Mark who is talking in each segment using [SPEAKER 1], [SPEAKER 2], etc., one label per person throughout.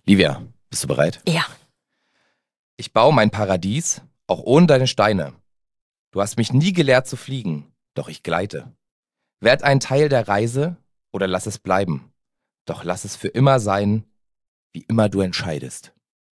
[SPEAKER 1] Livia, bist du bereit?
[SPEAKER 2] Ja.
[SPEAKER 1] Ich baue mein Paradies, auch ohne deine Steine. Du hast mich nie gelehrt zu fliegen, doch ich gleite. Werd ein Teil der Reise oder lass es bleiben. Doch lass es für immer sein, wie immer du entscheidest.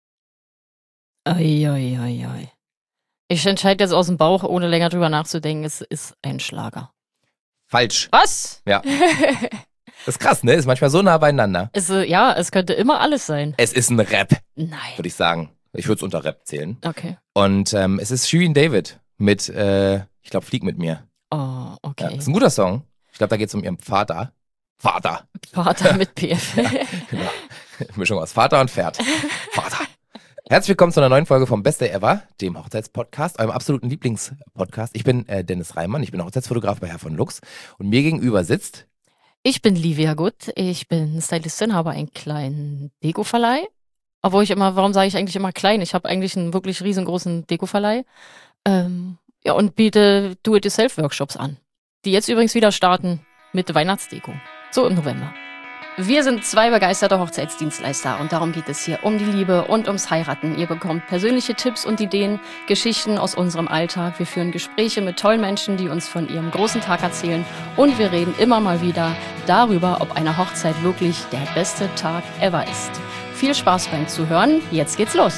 [SPEAKER 2] Oi. Ich entscheide jetzt aus dem Bauch, ohne länger drüber nachzudenken. Es ist ein Schlager.
[SPEAKER 1] Falsch.
[SPEAKER 2] Was?
[SPEAKER 1] Ja. Das ist krass, ne? Ist manchmal so nah beieinander.
[SPEAKER 2] Es könnte immer alles sein.
[SPEAKER 1] Es ist ein Rap,
[SPEAKER 2] Nein.
[SPEAKER 1] würde ich sagen. Ich würde es unter Rap zählen.
[SPEAKER 2] Okay.
[SPEAKER 1] Und es ist Shirin David mit, ich glaube, Flieg mit mir.
[SPEAKER 2] Oh,
[SPEAKER 1] Ja,
[SPEAKER 2] okay.
[SPEAKER 1] ist ein guter Song. Ich glaube, da geht es um ihren Vater. Vater.
[SPEAKER 2] Mit PF.
[SPEAKER 1] Genau. Mischung aus Vater und Pferd. Vater. Herzlich willkommen zu einer neuen Folge vom Best Day Ever, dem Hochzeitspodcast, eurem absoluten Lieblingspodcast. Ich bin Dennis Reimann, ich bin Hochzeitsfotograf bei Herr von Lux und mir gegenüber sitzt...
[SPEAKER 2] Ich bin Livia Gut. Ich bin Stylistin, habe einen kleinen Deko-Verleih. Warum sage ich eigentlich immer klein? Ich habe eigentlich einen wirklich riesengroßen Deko-Verleih. Und biete Do-it-yourself-Workshops an. Die jetzt übrigens wieder starten mit Weihnachtsdeko. So im November. Wir sind zwei begeisterte Hochzeitsdienstleister und darum geht es hier um die Liebe und ums Heiraten. Ihr bekommt persönliche Tipps und Ideen, Geschichten aus unserem Alltag. Wir führen Gespräche mit tollen Menschen, die uns von ihrem großen Tag erzählen. Und wir reden immer mal wieder darüber, ob eine Hochzeit wirklich der beste Tag ever ist. Viel Spaß beim Zuhören. Jetzt geht's los.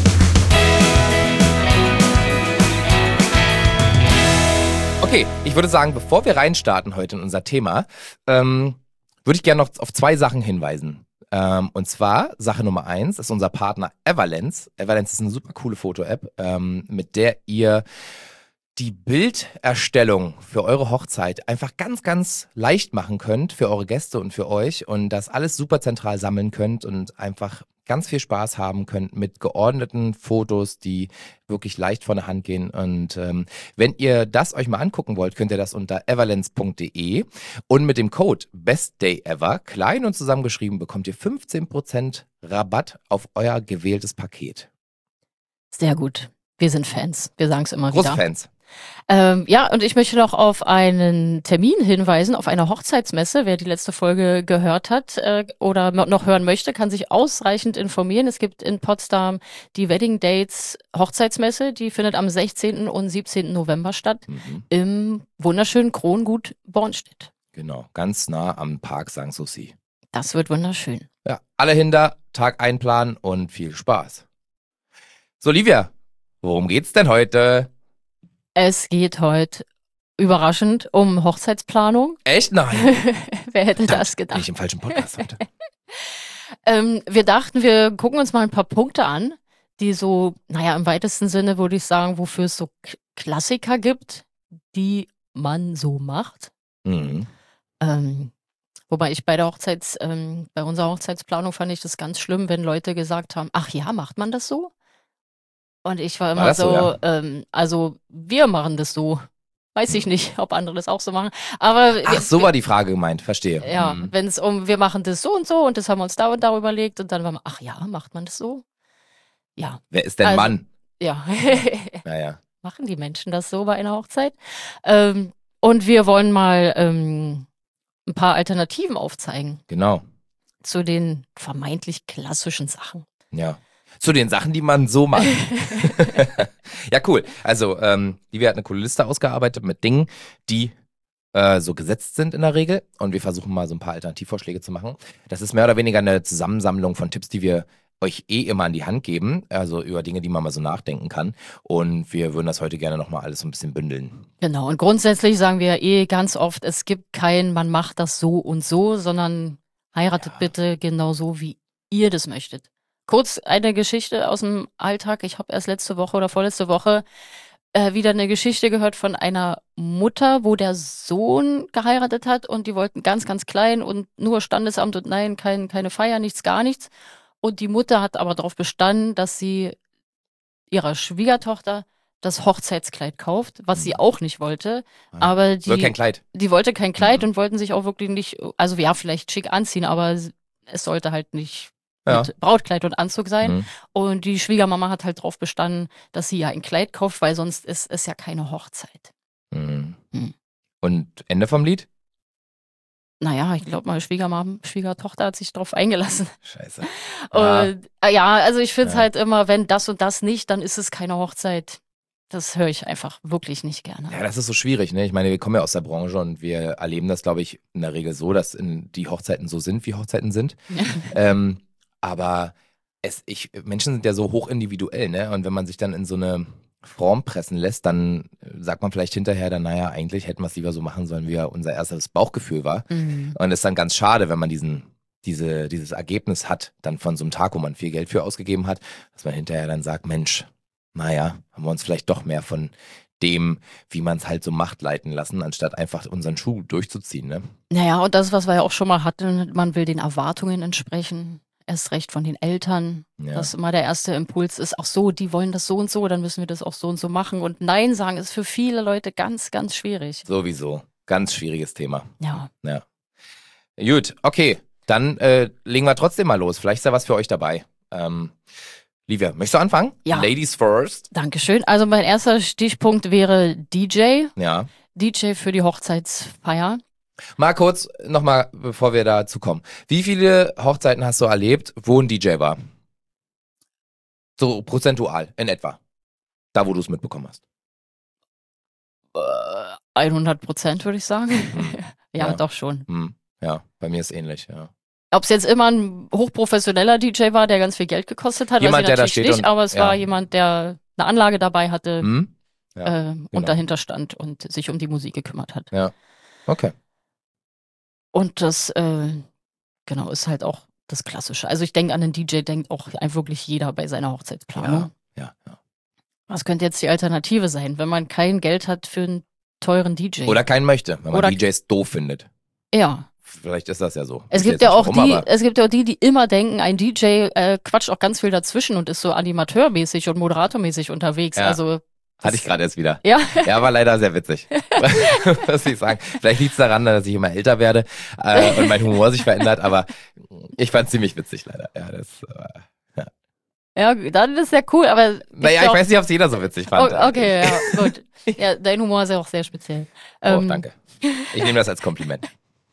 [SPEAKER 1] Okay, ich würde sagen, bevor wir reinstarten heute in unser Thema, würde ich gerne noch auf zwei Sachen hinweisen. Und zwar, Sache Nummer 1 ist unser Partner Everlens. Everlens ist eine super coole Foto-App, mit der ihr die Bilderstellung für eure Hochzeit einfach ganz, ganz leicht machen könnt für eure Gäste und für euch und das alles super zentral sammeln könnt und einfach ganz viel Spaß haben könnt mit geordneten Fotos, die wirklich leicht von der Hand gehen. Und wenn ihr das euch mal angucken wollt, könnt ihr das unter everlens.de und mit dem Code BESTDAYEVER, klein und zusammengeschrieben, bekommt ihr 15% Rabatt auf euer gewähltes Paket.
[SPEAKER 2] Sehr gut. Wir sind Fans. Wir sagen es immer wieder.
[SPEAKER 1] Große Fans.
[SPEAKER 2] Und ich möchte noch auf einen Termin hinweisen, auf einer Hochzeitsmesse. Wer die letzte Folge gehört hat oder noch hören möchte, kann sich ausreichend informieren. Es gibt in Potsdam die Wedding Dates Hochzeitsmesse. Die findet am 16. und 17. November statt im wunderschönen Krongut Bornstedt.
[SPEAKER 1] Genau, ganz nah am Park Sanssouci.
[SPEAKER 2] Das wird wunderschön.
[SPEAKER 1] Ja, alle hinter, Tag einplanen und viel Spaß. So, Livia, worum geht's denn heute?
[SPEAKER 2] Es geht heute überraschend um Hochzeitsplanung.
[SPEAKER 1] Echt? Nein.
[SPEAKER 2] Wer hätte das gedacht?
[SPEAKER 1] Bin ich im falschen Podcast heute?
[SPEAKER 2] Wir dachten, wir gucken uns mal ein paar Punkte an, die so, im weitesten Sinne würde ich sagen, wofür es so Klassiker gibt, die man so macht.
[SPEAKER 1] Mhm.
[SPEAKER 2] Wobei ich bei unserer Hochzeitsplanung fand ich das ganz schlimm, wenn Leute gesagt haben, ach ja, macht man das so? Und ich war immer
[SPEAKER 1] so,
[SPEAKER 2] wir machen das so. Weiß ich nicht, ob andere das auch so machen. Aber
[SPEAKER 1] ach, so war die Frage gemeint, verstehe.
[SPEAKER 2] Ja, wenn es wir machen das so und das haben wir uns da und da überlegt und dann war man, ach ja, macht man das so? Ja.
[SPEAKER 1] Wer ist denn Mann?
[SPEAKER 2] Ja.
[SPEAKER 1] Naja.
[SPEAKER 2] Machen die Menschen das so bei einer Hochzeit? Und wir wollen mal ein paar Alternativen aufzeigen.
[SPEAKER 1] Genau.
[SPEAKER 2] Zu den vermeintlich klassischen Sachen.
[SPEAKER 1] Ja. Zu den Sachen, die man so macht. Ja, cool. Also, Livia hat eine coole Liste ausgearbeitet mit Dingen, die so gesetzt sind in der Regel. Und wir versuchen mal so ein paar Alternativvorschläge zu machen. Das ist mehr oder weniger eine Zusammensammlung von Tipps, die wir euch immer an die Hand geben. Also über Dinge, die man mal so nachdenken kann. Und wir würden das heute gerne nochmal alles so ein bisschen bündeln.
[SPEAKER 2] Genau. Und grundsätzlich sagen wir ganz oft, es gibt kein, man macht das so und so, sondern heiratet bitte genau so, wie ihr das möchtet. Kurz eine Geschichte aus dem Alltag. Ich habe erst letzte Woche oder vorletzte Woche wieder eine Geschichte gehört von einer Mutter, wo der Sohn geheiratet hat und die wollten ganz, ganz klein und nur Standesamt und nein, keine Feier, nichts, gar nichts. Und die Mutter hat aber darauf bestanden, dass sie ihrer Schwiegertochter das Hochzeitskleid kauft, was sie auch nicht wollte. Aber
[SPEAKER 1] die wollte kein Kleid.
[SPEAKER 2] Die wollte kein Kleid und wollten sich auch wirklich nicht, also ja, vielleicht schick anziehen, aber es sollte halt nicht mit Brautkleid und Anzug sein. Und die Schwiegermama hat halt drauf bestanden, dass sie ja ein Kleid kauft, weil sonst ist es ja keine Hochzeit.
[SPEAKER 1] Und Ende vom Lied?
[SPEAKER 2] Naja, ich glaube, meine Schwiegertochter hat sich drauf eingelassen.
[SPEAKER 1] Scheiße.
[SPEAKER 2] Und, also ich finde es
[SPEAKER 1] Ja.
[SPEAKER 2] halt immer, wenn das und das nicht, dann ist es keine Hochzeit. Das höre ich einfach wirklich nicht gerne.
[SPEAKER 1] Ja, das ist so schwierig, ne? Ich meine, wir kommen ja aus der Branche und wir erleben das, glaube ich, in der Regel so, dass die Hochzeiten so sind, wie Hochzeiten sind. Aber Menschen sind ja so hoch individuell, ne? Und wenn man sich dann in so eine Form pressen lässt, dann sagt man vielleicht hinterher dann, naja, eigentlich hätten wir es lieber so machen sollen, wie unser erstes Bauchgefühl war.
[SPEAKER 2] Mhm.
[SPEAKER 1] Und es ist dann ganz schade, wenn man dieses Ergebnis hat, dann von so einem Tag, wo man viel Geld für ausgegeben hat, dass man hinterher dann sagt, Mensch, naja, haben wir uns vielleicht doch mehr von dem, wie man es halt so macht, leiten lassen, anstatt einfach unseren Schuh durchzuziehen, ne?
[SPEAKER 2] Naja, und das, was wir ja auch schon mal hatten, man will den Erwartungen entsprechen. Erst recht von den Eltern,
[SPEAKER 1] Ja.
[SPEAKER 2] dass immer der erste Impuls ist, ach so, die wollen das so und so, dann müssen wir das auch so und so machen. Und Nein sagen ist für viele Leute ganz, ganz schwierig.
[SPEAKER 1] Sowieso. Ganz schwieriges Thema.
[SPEAKER 2] Ja.
[SPEAKER 1] Ja. Gut, okay. Dann legen wir trotzdem mal los. Vielleicht ist ja was für euch dabei. Livia, möchtest du anfangen?
[SPEAKER 2] Ja.
[SPEAKER 1] Ladies first.
[SPEAKER 2] Dankeschön. Also mein erster Stichpunkt wäre DJ.
[SPEAKER 1] Ja.
[SPEAKER 2] DJ für die Hochzeitsfeier.
[SPEAKER 1] Mal kurz nochmal, bevor wir dazu kommen. Wie viele Hochzeiten hast du erlebt, wo ein DJ war? So prozentual, in etwa. Da, wo du es mitbekommen hast.
[SPEAKER 2] 100% würde ich sagen. Ja,
[SPEAKER 1] Ja.
[SPEAKER 2] doch schon.
[SPEAKER 1] Ja, bei mir ist ähnlich, ja.
[SPEAKER 2] Ob es jetzt immer ein hochprofessioneller DJ war, der ganz viel Geld gekostet hat,
[SPEAKER 1] Jemand,
[SPEAKER 2] weiß
[SPEAKER 1] der
[SPEAKER 2] ich
[SPEAKER 1] da
[SPEAKER 2] natürlich
[SPEAKER 1] steht
[SPEAKER 2] nicht,
[SPEAKER 1] und-
[SPEAKER 2] aber es
[SPEAKER 1] ja.
[SPEAKER 2] war jemand, der eine Anlage dabei hatte
[SPEAKER 1] Ja,
[SPEAKER 2] und
[SPEAKER 1] genau.
[SPEAKER 2] dahinter stand und sich um die Musik gekümmert hat.
[SPEAKER 1] Okay.
[SPEAKER 2] Und das, genau, ist halt auch das Klassische. Also ich denke, an den DJ denkt auch wirklich jeder bei seiner Hochzeitsplanung.
[SPEAKER 1] Ja.
[SPEAKER 2] Was könnte jetzt die Alternative sein, wenn man kein Geld hat für einen teuren DJ?
[SPEAKER 1] Oder keinen möchte, wenn man
[SPEAKER 2] Oder-
[SPEAKER 1] DJs doof findet.
[SPEAKER 2] Ja.
[SPEAKER 1] Vielleicht ist das ja so.
[SPEAKER 2] Es
[SPEAKER 1] Ich
[SPEAKER 2] gibt
[SPEAKER 1] weiß
[SPEAKER 2] ja
[SPEAKER 1] nicht
[SPEAKER 2] auch
[SPEAKER 1] warum, aber-
[SPEAKER 2] es gibt ja auch die immer denken, ein DJ quatscht auch ganz viel dazwischen und ist so animateurmäßig und moderatormäßig unterwegs.
[SPEAKER 1] Ja.
[SPEAKER 2] Also
[SPEAKER 1] Hatte ich gerade erst wieder.
[SPEAKER 2] ja.
[SPEAKER 1] Ja, war leider sehr witzig. Muss ich sagen. Vielleicht liegt es daran, dass ich immer älter werde und mein Humor sich verändert, aber ich fand es ziemlich witzig leider. Ja,
[SPEAKER 2] Ja, dann ist ja cool, aber
[SPEAKER 1] naja, ich weiß nicht, ob es jeder so witzig fand.
[SPEAKER 2] Okay, ja, gut. Ja, dein Humor ist ja auch sehr speziell.
[SPEAKER 1] Oh, danke. Ich nehme das als Kompliment.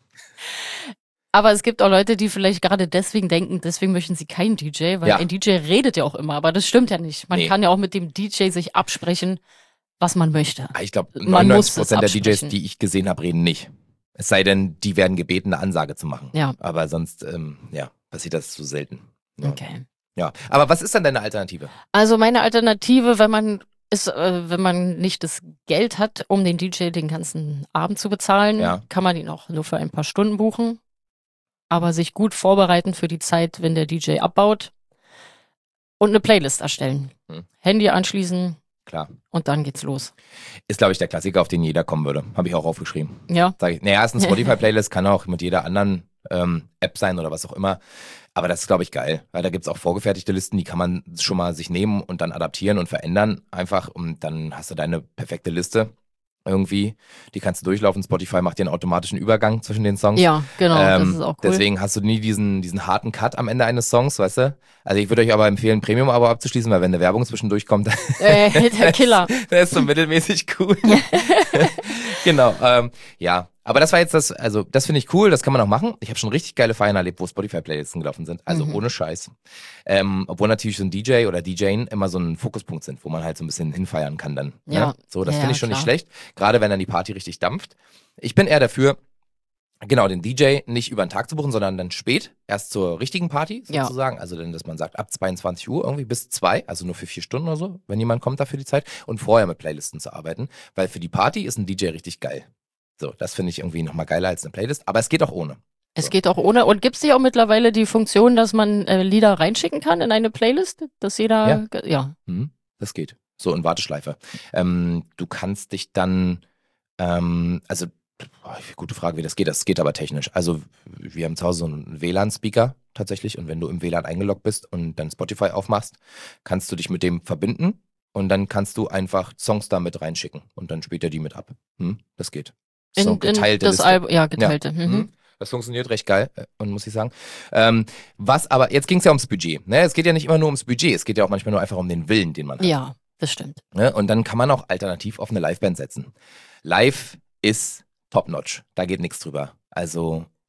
[SPEAKER 2] Aber es gibt auch Leute, die vielleicht gerade deswegen denken, deswegen möchten sie keinen DJ, weil
[SPEAKER 1] Ja.
[SPEAKER 2] ein DJ redet ja auch immer, aber das stimmt ja nicht. Man
[SPEAKER 1] Nee.
[SPEAKER 2] kann ja auch mit dem DJ sich absprechen, was man möchte.
[SPEAKER 1] Ich glaube,
[SPEAKER 2] Man muss es
[SPEAKER 1] 99% der DJs,
[SPEAKER 2] absprechen.
[SPEAKER 1] die ich gesehen habe, reden nicht. Es sei denn, die werden gebeten, eine Ansage zu machen.
[SPEAKER 2] Ja.
[SPEAKER 1] Aber sonst, passiert das zu selten. Ja.
[SPEAKER 2] Okay.
[SPEAKER 1] Ja. Aber was ist dann deine Alternative?
[SPEAKER 2] Also meine Alternative, wenn man nicht das Geld hat, um den DJ den ganzen Abend zu bezahlen,
[SPEAKER 1] Ja.
[SPEAKER 2] kann man ihn auch nur für ein paar Stunden buchen. Aber sich gut vorbereiten für die Zeit, wenn der DJ abbaut. Und eine Playlist erstellen. Handy anschließen
[SPEAKER 1] Klar.
[SPEAKER 2] und dann geht's los.
[SPEAKER 1] Ist, glaube ich, der Klassiker, auf den jeder kommen würde. Habe ich auch aufgeschrieben.
[SPEAKER 2] Ja.
[SPEAKER 1] Sag ich. Naja, ist eine Spotify-Playlist, kann auch mit jeder anderen App sein oder was auch immer. Aber das ist, glaube ich, geil. Weil da gibt es auch vorgefertigte Listen, die kann man schon mal sich nehmen und dann adaptieren und verändern einfach. Und dann hast du deine perfekte Liste irgendwie. Die kannst du durchlaufen. Spotify macht dir einen automatischen Übergang zwischen den Songs.
[SPEAKER 2] Ja, genau, das ist auch cool.
[SPEAKER 1] Deswegen hast du nie diesen harten Cut am Ende eines Songs, weißt du? Also ich würde euch aber empfehlen, ein Premium-Abo abzuschließen, weil wenn eine Werbung zwischendurch kommt,
[SPEAKER 2] Der Killer.
[SPEAKER 1] der ist so mittelmäßig cool. Genau, ja. Aber das war jetzt das finde ich cool, das kann man auch machen. Ich habe schon richtig geile Feiern erlebt, wo Spotify-Playlisten gelaufen sind. Also ohne Scheiß. Obwohl natürlich so ein DJ oder DJing immer so ein Fokuspunkt sind, wo man halt so ein bisschen hinfeiern kann dann.
[SPEAKER 2] Ja.
[SPEAKER 1] Ne? So, das
[SPEAKER 2] Ja,
[SPEAKER 1] finde ich schon nicht
[SPEAKER 2] klar.
[SPEAKER 1] schlecht. Gerade wenn dann die Party richtig dampft. Ich bin eher dafür, genau, den DJ nicht über den Tag zu buchen, sondern dann spät, erst zur richtigen Party
[SPEAKER 2] Ja.
[SPEAKER 1] sozusagen. Also dann, dass man sagt, ab 22 Uhr irgendwie bis 2, also nur für 4 Stunden oder so, wenn jemand kommt dafür die Zeit. Und vorher mit Playlisten zu arbeiten, weil für die Party ist ein DJ richtig geil. So, das finde ich irgendwie nochmal geiler als eine Playlist, aber es geht auch ohne.
[SPEAKER 2] Es geht auch ohne. Und gibt es nicht auch mittlerweile die Funktion, dass man Lieder reinschicken kann in eine Playlist? Dass jeder, ja.
[SPEAKER 1] Das geht. So in Warteschleife. Du kannst dich dann, gute Frage, wie das geht. Das geht aber technisch. Also wir haben zu Hause so einen WLAN-Speaker tatsächlich und wenn du im WLAN eingeloggt bist und dann Spotify aufmachst, kannst du dich mit dem verbinden und dann kannst du einfach Songs da mit reinschicken und dann spielt er die mit ab. Das geht. So geteilte
[SPEAKER 2] das
[SPEAKER 1] Liste.
[SPEAKER 2] Album, ja, geteilte.
[SPEAKER 1] Ja.
[SPEAKER 2] Mhm.
[SPEAKER 1] Das funktioniert recht geil, und muss ich sagen. Was aber, jetzt ging es ja ums Budget. Ne? Es geht ja nicht immer nur ums Budget, es geht ja auch manchmal nur einfach um den Willen, den man hat.
[SPEAKER 2] Ja, das stimmt.
[SPEAKER 1] Ne? Und dann kann man auch alternativ auf eine Liveband setzen. Live ist top-notch, da geht nichts drüber. Also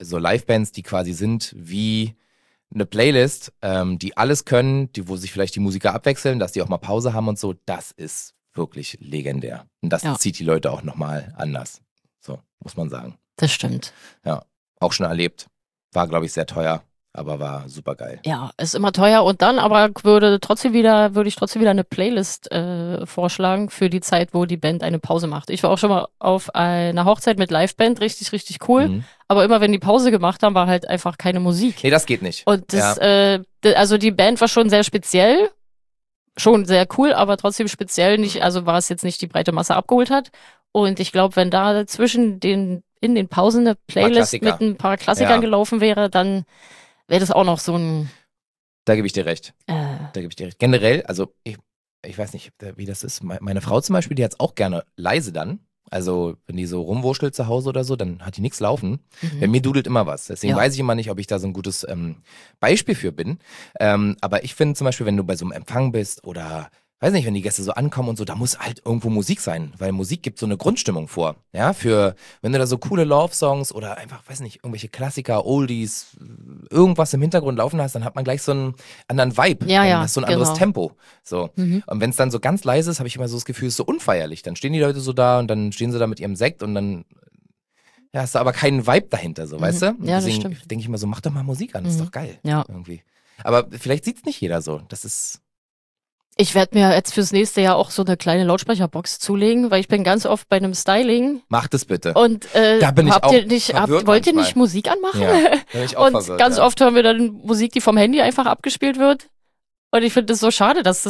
[SPEAKER 1] so Livebands, die quasi sind wie eine Playlist, die alles können, wo sich vielleicht die Musiker abwechseln, dass die auch mal Pause haben und so, das ist wirklich legendär. Und das zieht die Leute auch nochmal anders. So, muss man sagen.
[SPEAKER 2] Das stimmt.
[SPEAKER 1] Ja, auch schon erlebt. War, glaube ich, sehr teuer, aber war super geil.
[SPEAKER 2] Ja, ist immer teuer und dann aber würde ich trotzdem wieder eine Playlist vorschlagen für die Zeit, wo die Band eine Pause macht. Ich war auch schon mal auf einer Hochzeit mit Liveband, richtig, richtig cool. Aber immer wenn die Pause gemacht haben, war halt einfach keine Musik.
[SPEAKER 1] Nee, das geht nicht.
[SPEAKER 2] Und das, also die Band war schon sehr speziell, schon sehr cool, aber trotzdem speziell nicht, also war es jetzt nicht die breite Masse abgeholt hat. Und ich glaube, wenn da in den Pausen eine Playlist mit ein paar Klassikern gelaufen wäre, dann wäre das auch noch so ein.
[SPEAKER 1] Da gebe ich dir recht. Generell, also ich weiß nicht, wie das ist. Meine Frau zum Beispiel, die hat es auch gerne leise dann. Also wenn die so rumwurschtelt zu Hause oder so, dann hat die nichts laufen. Bei mir dudelt immer was. Deswegen weiß ich immer nicht, ob ich da so ein gutes Beispiel für bin. Aber ich finde zum Beispiel, wenn du bei so einem Empfang bist oder weiß nicht, wenn die Gäste so ankommen und so, da muss halt irgendwo Musik sein, weil Musik gibt so eine Grundstimmung vor. Ja, wenn du da so coole Love-Songs oder einfach, weiß nicht, irgendwelche Klassiker, Oldies, irgendwas im Hintergrund laufen hast, dann hat man gleich so einen anderen Vibe.
[SPEAKER 2] Ja,
[SPEAKER 1] so ein anderes Tempo. So. Und wenn es dann so ganz leise ist, habe ich immer so das Gefühl, es ist so unfeierlich. Dann stehen die Leute so da und dann stehen sie da mit ihrem Sekt und dann hast du aber keinen Vibe dahinter, so, weißt du? Und
[SPEAKER 2] ja,
[SPEAKER 1] deswegen denke ich immer so, mach doch mal Musik an, das ist doch geil.
[SPEAKER 2] Ja.
[SPEAKER 1] Irgendwie. Aber vielleicht sieht es nicht jeder so. Das ist.
[SPEAKER 2] Ich werde mir jetzt fürs nächste Jahr auch so eine kleine Lautsprecherbox zulegen, weil ich bin ganz oft bei einem Styling.
[SPEAKER 1] Macht es bitte.
[SPEAKER 2] Und
[SPEAKER 1] da bin ich auch
[SPEAKER 2] wollt ihr nicht Musik anmachen?
[SPEAKER 1] Ja, da bin ich auch
[SPEAKER 2] und
[SPEAKER 1] verwirrt,
[SPEAKER 2] ganz oft hören wir dann Musik, die vom Handy einfach abgespielt wird. Und ich finde es so schade, dass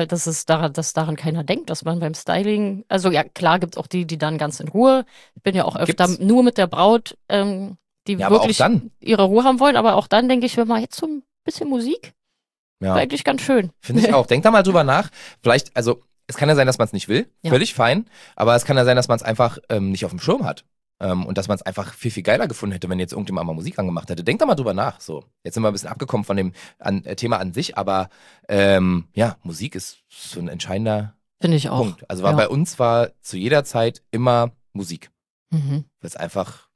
[SPEAKER 2] daran keiner denkt, dass man beim Styling, also ja klar gibt es auch die dann ganz in Ruhe. Ich bin ja auch öfter nur mit der Braut, die wirklich ihre Ruhe haben wollen, aber auch dann denke ich, wenn man jetzt so ein bisschen Musik. Ja. War eigentlich ganz schön.
[SPEAKER 1] Finde ich auch. Denk da mal drüber nach. Vielleicht, also es kann ja sein, dass man es nicht will. Ja. Völlig fein. Aber es kann ja sein, dass man es einfach nicht auf dem Schirm hat. Und dass man es einfach viel, viel geiler gefunden hätte, wenn jetzt irgendjemand mal Musik angemacht hätte. Denk da mal drüber nach. So, jetzt sind wir ein bisschen abgekommen von dem Thema an sich. Aber Musik ist so ein entscheidender Punkt. Also bei uns war zu jeder Zeit immer Musik. Weil es einfach,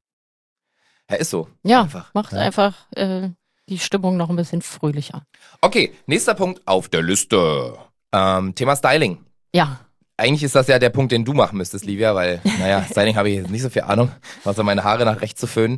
[SPEAKER 1] ist so.
[SPEAKER 2] Ja, macht einfach die Stimmung noch ein bisschen fröhlicher.
[SPEAKER 1] Okay, nächster Punkt auf der Liste. Thema Styling.
[SPEAKER 2] Ja.
[SPEAKER 1] Eigentlich ist das ja der Punkt, den du machen müsstest, Livia, weil, Styling habe ich jetzt nicht so viel Ahnung, außer meine Haare nach rechts zu föhnen.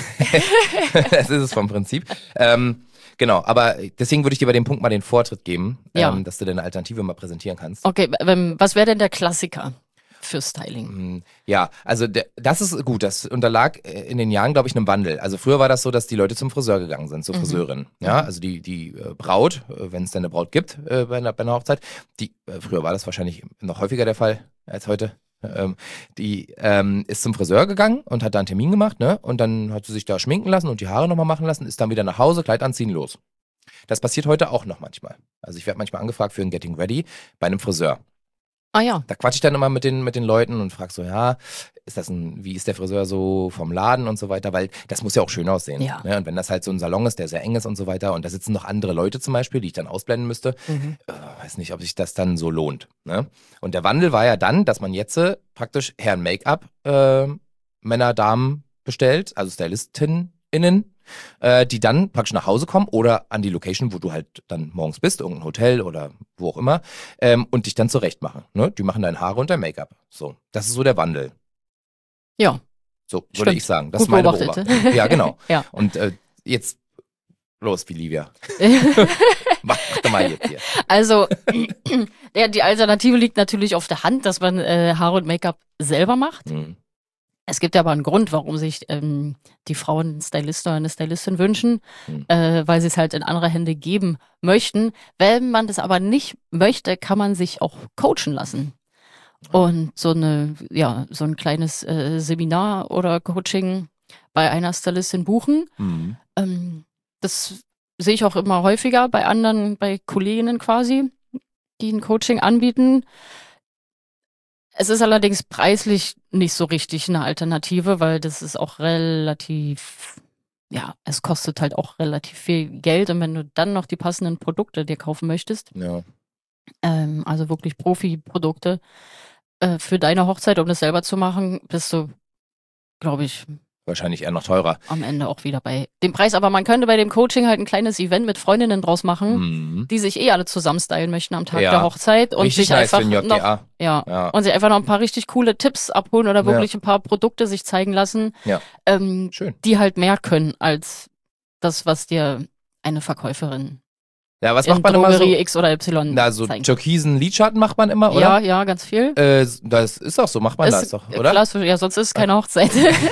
[SPEAKER 1] Das ist es vom Prinzip. Genau, aber deswegen würde ich dir bei dem Punkt mal den Vortritt geben, dass du deine Alternative mal präsentieren kannst.
[SPEAKER 2] Okay, was wäre denn der Klassiker für Styling?
[SPEAKER 1] Ja, also das ist gut, das unterlag in den Jahren, glaube ich, einem Wandel. Also früher war das so, dass die Leute zum Friseur gegangen sind, zur Friseurin. Ja, also die Braut, wenn es denn eine Braut gibt bei einer Hochzeit, früher war das wahrscheinlich noch häufiger der Fall als heute. Die ist zum Friseur gegangen und hat da einen Termin gemacht, ne? Und dann hat sie sich da schminken lassen und die Haare nochmal machen lassen, ist dann wieder nach Hause, Kleid anziehen, los. Das passiert heute auch noch manchmal. Also ich werde manchmal angefragt für ein Getting Ready bei einem Friseur.
[SPEAKER 2] Ah ja.
[SPEAKER 1] Da quatsche ich dann immer mit den Leuten und frage so, wie ist der Friseur so vom Laden und so weiter, weil das muss ja auch schön aussehen.
[SPEAKER 2] Ja.
[SPEAKER 1] Ne? Und wenn das halt so ein Salon ist, der sehr eng ist und so weiter und da sitzen noch andere Leute zum Beispiel, die ich dann ausblenden müsste, weiß nicht, ob sich das dann so lohnt. Ne? Und der Wandel war ja dann, dass man jetzt praktisch Herren Make-up, Männer, Damen bestellt, also StylistInnen, die dann praktisch nach Hause kommen oder an die Location, wo du halt dann morgens bist, irgendein Hotel oder wo auch immer, und dich dann zurecht machen. Ne? Die machen deine Haare und dein Make-up. So, das ist so der Wandel.
[SPEAKER 2] Ja.
[SPEAKER 1] So würde ich sagen. Das ist meine Beobachtung. Ja, genau.
[SPEAKER 2] Ja.
[SPEAKER 1] Und jetzt los, wie Livia. Mach doch mal jetzt hier.
[SPEAKER 2] Also, die Alternative liegt natürlich auf der Hand, dass man Haare und Make-up selber macht. Es gibt aber einen Grund, warum sich die Frauen einen Stylist oder eine Stylistin wünschen, weil sie es halt in andere Hände geben möchten. Wenn man das aber nicht möchte, kann man sich auch coachen lassen. Und so ein kleines Seminar oder Coaching bei einer Stylistin buchen. Das sehe ich auch immer häufiger bei Kolleginnen quasi, die ein Coaching anbieten. Es ist allerdings preislich nicht so richtig eine Alternative, weil das ist auch relativ, es kostet halt auch relativ viel Geld und wenn du dann noch die passenden Produkte dir kaufen möchtest, also wirklich Profi-Produkte für deine Hochzeit, um das selber zu machen, bist du, glaube ich,
[SPEAKER 1] wahrscheinlich eher noch teurer.
[SPEAKER 2] Am Ende auch wieder bei dem Preis. Aber man könnte bei dem Coaching halt ein kleines Event mit Freundinnen draus machen, die sich alle zusammen stylen möchten am Tag der Hochzeit und
[SPEAKER 1] Richtig
[SPEAKER 2] sich
[SPEAKER 1] nice
[SPEAKER 2] einfach
[SPEAKER 1] für den JGA.
[SPEAKER 2] und sich einfach noch ein paar richtig coole Tipps abholen oder wirklich ein paar Produkte sich zeigen lassen,
[SPEAKER 1] Schön.
[SPEAKER 2] die halt mehr können als das, was dir eine Verkäuferin
[SPEAKER 1] Ja, was
[SPEAKER 2] in
[SPEAKER 1] macht man immer so?
[SPEAKER 2] Drogerie X oder Y
[SPEAKER 1] Na, so
[SPEAKER 2] zeigen.
[SPEAKER 1] türkisen Lidschatten macht man immer, oder?
[SPEAKER 2] Ja, ganz viel.
[SPEAKER 1] Das ist auch so, macht man das doch, oder?
[SPEAKER 2] Klar, ja, sonst ist es keine Hochzeit.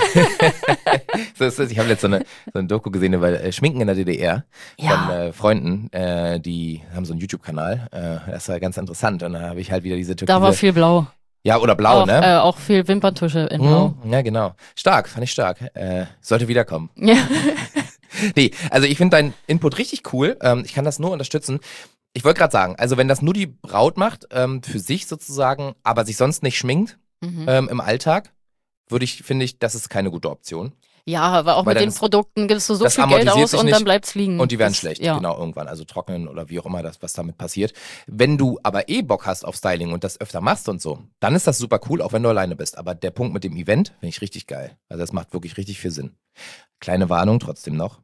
[SPEAKER 1] Ich habe jetzt so eine Doku gesehen über Schminken in der DDR von Freunden, die haben so einen YouTube-Kanal. Das war ganz interessant. Und da habe ich halt wieder diese türkise...
[SPEAKER 2] Da war viel blau.
[SPEAKER 1] Ja, oder blau,
[SPEAKER 2] auch,
[SPEAKER 1] ne?
[SPEAKER 2] Auch viel Wimperntusche in blau.
[SPEAKER 1] Ja, genau. Stark, fand ich stark. Sollte wiederkommen.
[SPEAKER 2] Ja.
[SPEAKER 1] Nee, also ich finde deinen Input richtig cool. Ich kann das nur unterstützen. Ich wollte gerade sagen, also wenn das nur die Braut macht, für sich sozusagen, aber sich sonst nicht schminkt im Alltag, finde ich, das ist keine gute Option.
[SPEAKER 2] Ja, aber auch mit den Produkten gibst du so viel Geld aus und dann bleibt's liegen.
[SPEAKER 1] Und die werden schlecht, genau, irgendwann. Also trocknen oder wie auch immer, was damit passiert. Wenn du aber Bock hast auf Styling und das öfter machst und so, dann ist das super cool, auch wenn du alleine bist. Aber der Punkt mit dem Event finde ich richtig geil. Also das macht wirklich richtig viel Sinn. Kleine Warnung trotzdem noch.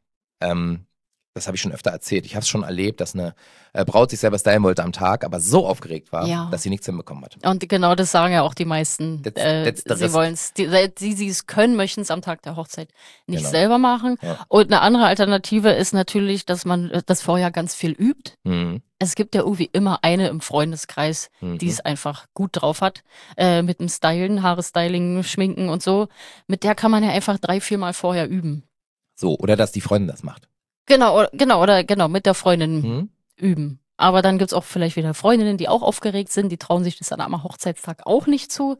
[SPEAKER 1] Das habe ich schon öfter erzählt. Ich habe es schon erlebt, dass eine Braut sich selber stylen wollte am Tag, aber so aufgeregt war, dass sie nichts hinbekommen hat.
[SPEAKER 2] Und genau das sagen ja auch die meisten. Sie wollen es, die es können, möchten es am Tag der Hochzeit nicht selber machen. Ja. Und eine andere Alternative ist natürlich, dass man das vorher ganz viel übt. Es gibt ja irgendwie immer eine im Freundeskreis, die es einfach gut drauf hat. Mit dem Stylen, Haare Styling, Schminken und so. Mit der kann man ja einfach 3-4 Mal vorher üben.
[SPEAKER 1] So, oder dass die Freundin das macht.
[SPEAKER 2] Genau, mit der Freundin üben. Aber dann gibt's auch vielleicht wieder Freundinnen, die auch aufgeregt sind, die trauen sich das dann am Hochzeitstag auch nicht zu.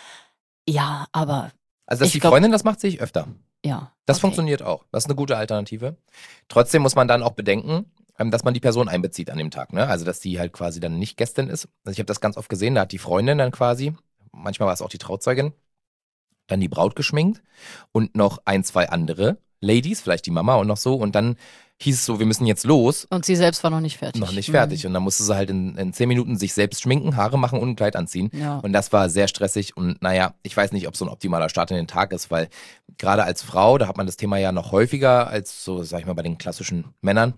[SPEAKER 2] Ja, aber.
[SPEAKER 1] Also, dass die Freundin das macht, sehe ich öfter.
[SPEAKER 2] Ja.
[SPEAKER 1] Das funktioniert auch. Das ist eine gute Alternative. Trotzdem muss man dann auch bedenken, dass man die Person einbezieht an dem Tag. Ne? Also, dass die halt quasi dann nicht Gästin ist. Also, ich habe das ganz oft gesehen, da hat die Freundin dann quasi, manchmal war es auch die Trauzeugin, dann die Braut geschminkt und noch 1, 2 andere Ladies, vielleicht die Mama und noch so. Und dann hieß es so, wir müssen jetzt los.
[SPEAKER 2] Und sie selbst war noch nicht fertig.
[SPEAKER 1] Noch nicht fertig. Und dann musste sie halt in 10 Minuten sich selbst schminken, Haare machen und ein Kleid anziehen.
[SPEAKER 2] Ja.
[SPEAKER 1] Und das war sehr stressig. Und naja, ich weiß nicht, ob so ein optimaler Start in den Tag ist, weil gerade als Frau, da hat man das Thema ja noch häufiger als so, sag ich mal, bei den klassischen Männern.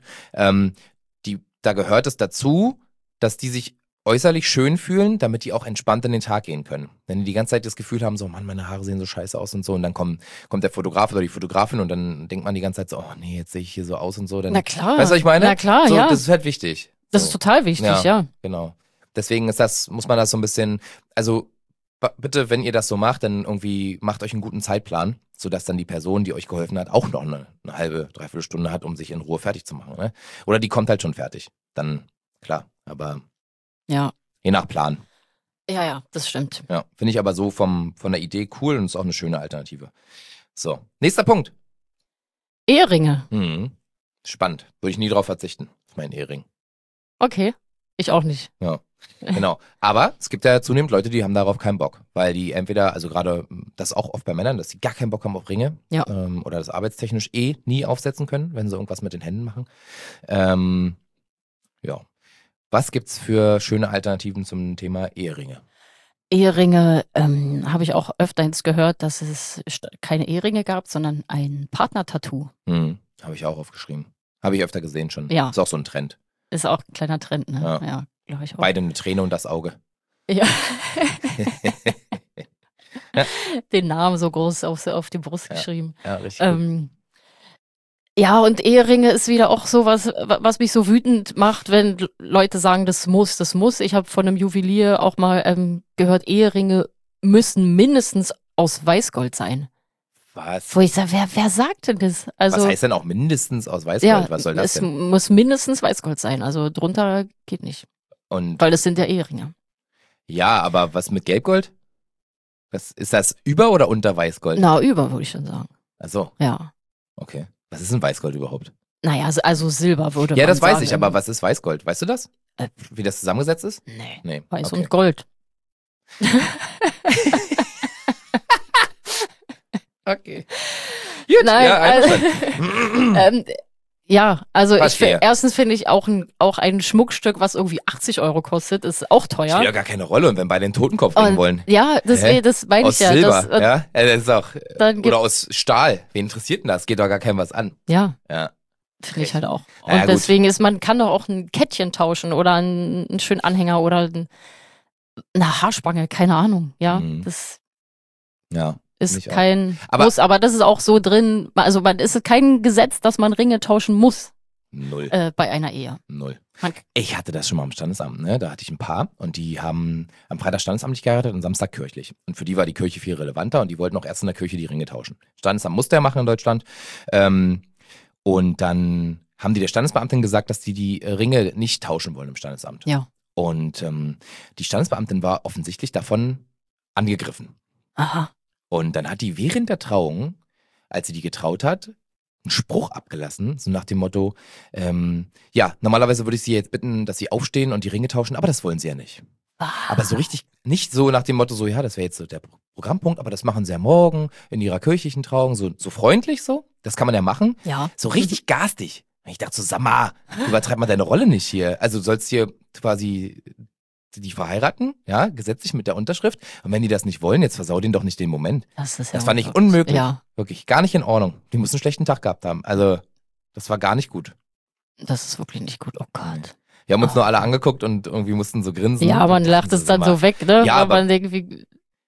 [SPEAKER 1] Da gehört es dazu, dass die sich äußerlich schön fühlen, damit die auch entspannt in den Tag gehen können. Wenn die die ganze Zeit das Gefühl haben, so, Mann, meine Haare sehen so scheiße aus und so, und dann kommt der Fotograf oder die Fotografin und dann denkt man die ganze Zeit so, oh nee, jetzt sehe ich hier so aus und so. Dann,
[SPEAKER 2] na klar.
[SPEAKER 1] Weißt du, was ich meine?
[SPEAKER 2] Na klar,
[SPEAKER 1] so,
[SPEAKER 2] ja.
[SPEAKER 1] Das ist halt wichtig.
[SPEAKER 2] Das ist total wichtig, ja.
[SPEAKER 1] Genau. Deswegen muss man das so ein bisschen, also bitte, wenn ihr das so macht, dann irgendwie macht euch einen guten Zeitplan, sodass dann die Person, die euch geholfen hat, auch noch eine halbe, dreiviertel Stunde hat, um sich in Ruhe fertig zu machen. Ne? Oder die kommt halt schon fertig. Dann, klar, aber je nach Plan.
[SPEAKER 2] Ja, das stimmt.
[SPEAKER 1] Ja, finde ich aber so von der Idee cool und ist auch eine schöne Alternative. So, nächster Punkt.
[SPEAKER 2] Eheringe.
[SPEAKER 1] Spannend. Würde ich nie drauf verzichten, auf meinen Ehering.
[SPEAKER 2] Okay, ich auch nicht.
[SPEAKER 1] Ja, genau. Aber es gibt ja zunehmend Leute, die haben darauf keinen Bock, weil die entweder, also gerade das auch oft bei Männern, dass die gar keinen Bock haben auf Ringe oder das arbeitstechnisch nie aufsetzen können, wenn sie irgendwas mit den Händen machen. Ja. Was gibt's für schöne Alternativen zum Thema Eheringe?
[SPEAKER 2] Eheringe habe ich auch öfter gehört, dass es keine Eheringe gab, sondern ein Partner-Tattoo.
[SPEAKER 1] Habe ich auch aufgeschrieben. Habe ich öfter gesehen schon.
[SPEAKER 2] Ja.
[SPEAKER 1] Ist auch so ein Trend.
[SPEAKER 2] Ist auch ein kleiner Trend, ne? Ja, glaube ich auch.
[SPEAKER 1] Beide eine Träne und das Auge.
[SPEAKER 2] Ja. Den Namen so groß auf die Brust geschrieben.
[SPEAKER 1] Ja, richtig.
[SPEAKER 2] Ja, und Eheringe ist wieder auch so was mich so wütend macht, wenn Leute sagen, das muss. Ich habe von einem Juwelier auch mal gehört, Eheringe müssen mindestens aus Weißgold sein.
[SPEAKER 1] Was?
[SPEAKER 2] Wo ich sage, wer sagt denn das? Also,
[SPEAKER 1] was heißt denn auch mindestens aus Weißgold?
[SPEAKER 2] Ja,
[SPEAKER 1] was soll das denn?
[SPEAKER 2] Es muss mindestens Weißgold sein, also drunter geht nicht. Weil das sind ja Eheringe.
[SPEAKER 1] Ja, aber was mit Gelbgold? Ist das über oder unter Weißgold?
[SPEAKER 2] Na, über, würde ich schon sagen.
[SPEAKER 1] Ach so.
[SPEAKER 2] Ja.
[SPEAKER 1] Okay. Was ist denn Weißgold überhaupt?
[SPEAKER 2] Naja, also Silber würde man sagen.
[SPEAKER 1] Ja, das weiß ich, aber was ist Weißgold? Weißt du das? Wie das zusammengesetzt ist?
[SPEAKER 2] Nee. Weiß und Gold.
[SPEAKER 1] Okay. Gut,
[SPEAKER 2] nein,
[SPEAKER 1] ja,
[SPEAKER 2] Ja, also
[SPEAKER 1] Verstehe.
[SPEAKER 2] erstens finde ich auch ein Schmuckstück, was irgendwie 80 Euro kostet, ist auch teuer.
[SPEAKER 1] Spielt ja gar keine Rolle. Und wenn beide den Totenkopf bringen wollen.
[SPEAKER 2] Ja, das meine
[SPEAKER 1] Aus
[SPEAKER 2] ich ja.
[SPEAKER 1] Silber,
[SPEAKER 2] Das,
[SPEAKER 1] ja? Das ist auch,
[SPEAKER 2] dann
[SPEAKER 1] oder aus Stahl. Wen interessiert denn das? Geht doch gar keinem was an.
[SPEAKER 2] Ja.
[SPEAKER 1] Ja.
[SPEAKER 2] Finde ich halt auch.
[SPEAKER 1] Naja,
[SPEAKER 2] Und deswegen man kann doch auch ein Kettchen tauschen oder einen schönen Anhänger oder eine Haarspange, keine Ahnung. Ja, das ist kein Muss, aber das ist auch so drin, also es ist kein Gesetz, dass man Ringe tauschen muss.
[SPEAKER 1] Null.
[SPEAKER 2] Bei einer Ehe.
[SPEAKER 1] Null. Ich hatte das schon mal am Standesamt, ne? Da hatte ich ein Paar und die haben am Freitag standesamtlich geheiratet und Samstag kirchlich. Und für die war die Kirche viel relevanter und die wollten auch erst in der Kirche die Ringe tauschen. Standesamt musste er machen in Deutschland. Und dann haben die der Standesbeamtin gesagt, dass die Ringe nicht tauschen wollen im Standesamt.
[SPEAKER 2] Ja.
[SPEAKER 1] Und die Standesbeamtin war offensichtlich davon angegriffen.
[SPEAKER 2] Aha.
[SPEAKER 1] Und dann hat die während der Trauung, als sie die getraut hat, einen Spruch abgelassen, so nach dem Motto, ja, normalerweise würde ich sie jetzt bitten, dass sie aufstehen und die Ringe tauschen, aber das wollen sie ja nicht. Aber so richtig, nicht so nach dem Motto, so ja, das wäre jetzt so der Programmpunkt, aber das machen sie ja morgen in ihrer kirchlichen Trauung, so freundlich so, das kann man ja machen.
[SPEAKER 2] Ja.
[SPEAKER 1] So richtig garstig. Ich dachte so, sag mal, übertreib mal deine Rolle nicht hier. Also du sollst hier quasi die verheiraten, ja, gesetzlich mit der Unterschrift. Und wenn die das nicht wollen, jetzt versau denen doch nicht den Moment.
[SPEAKER 2] Das
[SPEAKER 1] fand ich unmöglich.
[SPEAKER 2] Ja.
[SPEAKER 1] Wirklich gar nicht in Ordnung. Die müssen einen schlechten Tag gehabt haben. Also, das war gar nicht gut.
[SPEAKER 2] Das ist wirklich nicht gut. Oh Gott.
[SPEAKER 1] Wir haben uns nur alle angeguckt und irgendwie mussten so grinsen.
[SPEAKER 2] Ja, man lacht es dann so weg, ne?
[SPEAKER 1] Ja,
[SPEAKER 2] weil
[SPEAKER 1] aber
[SPEAKER 2] man irgendwie,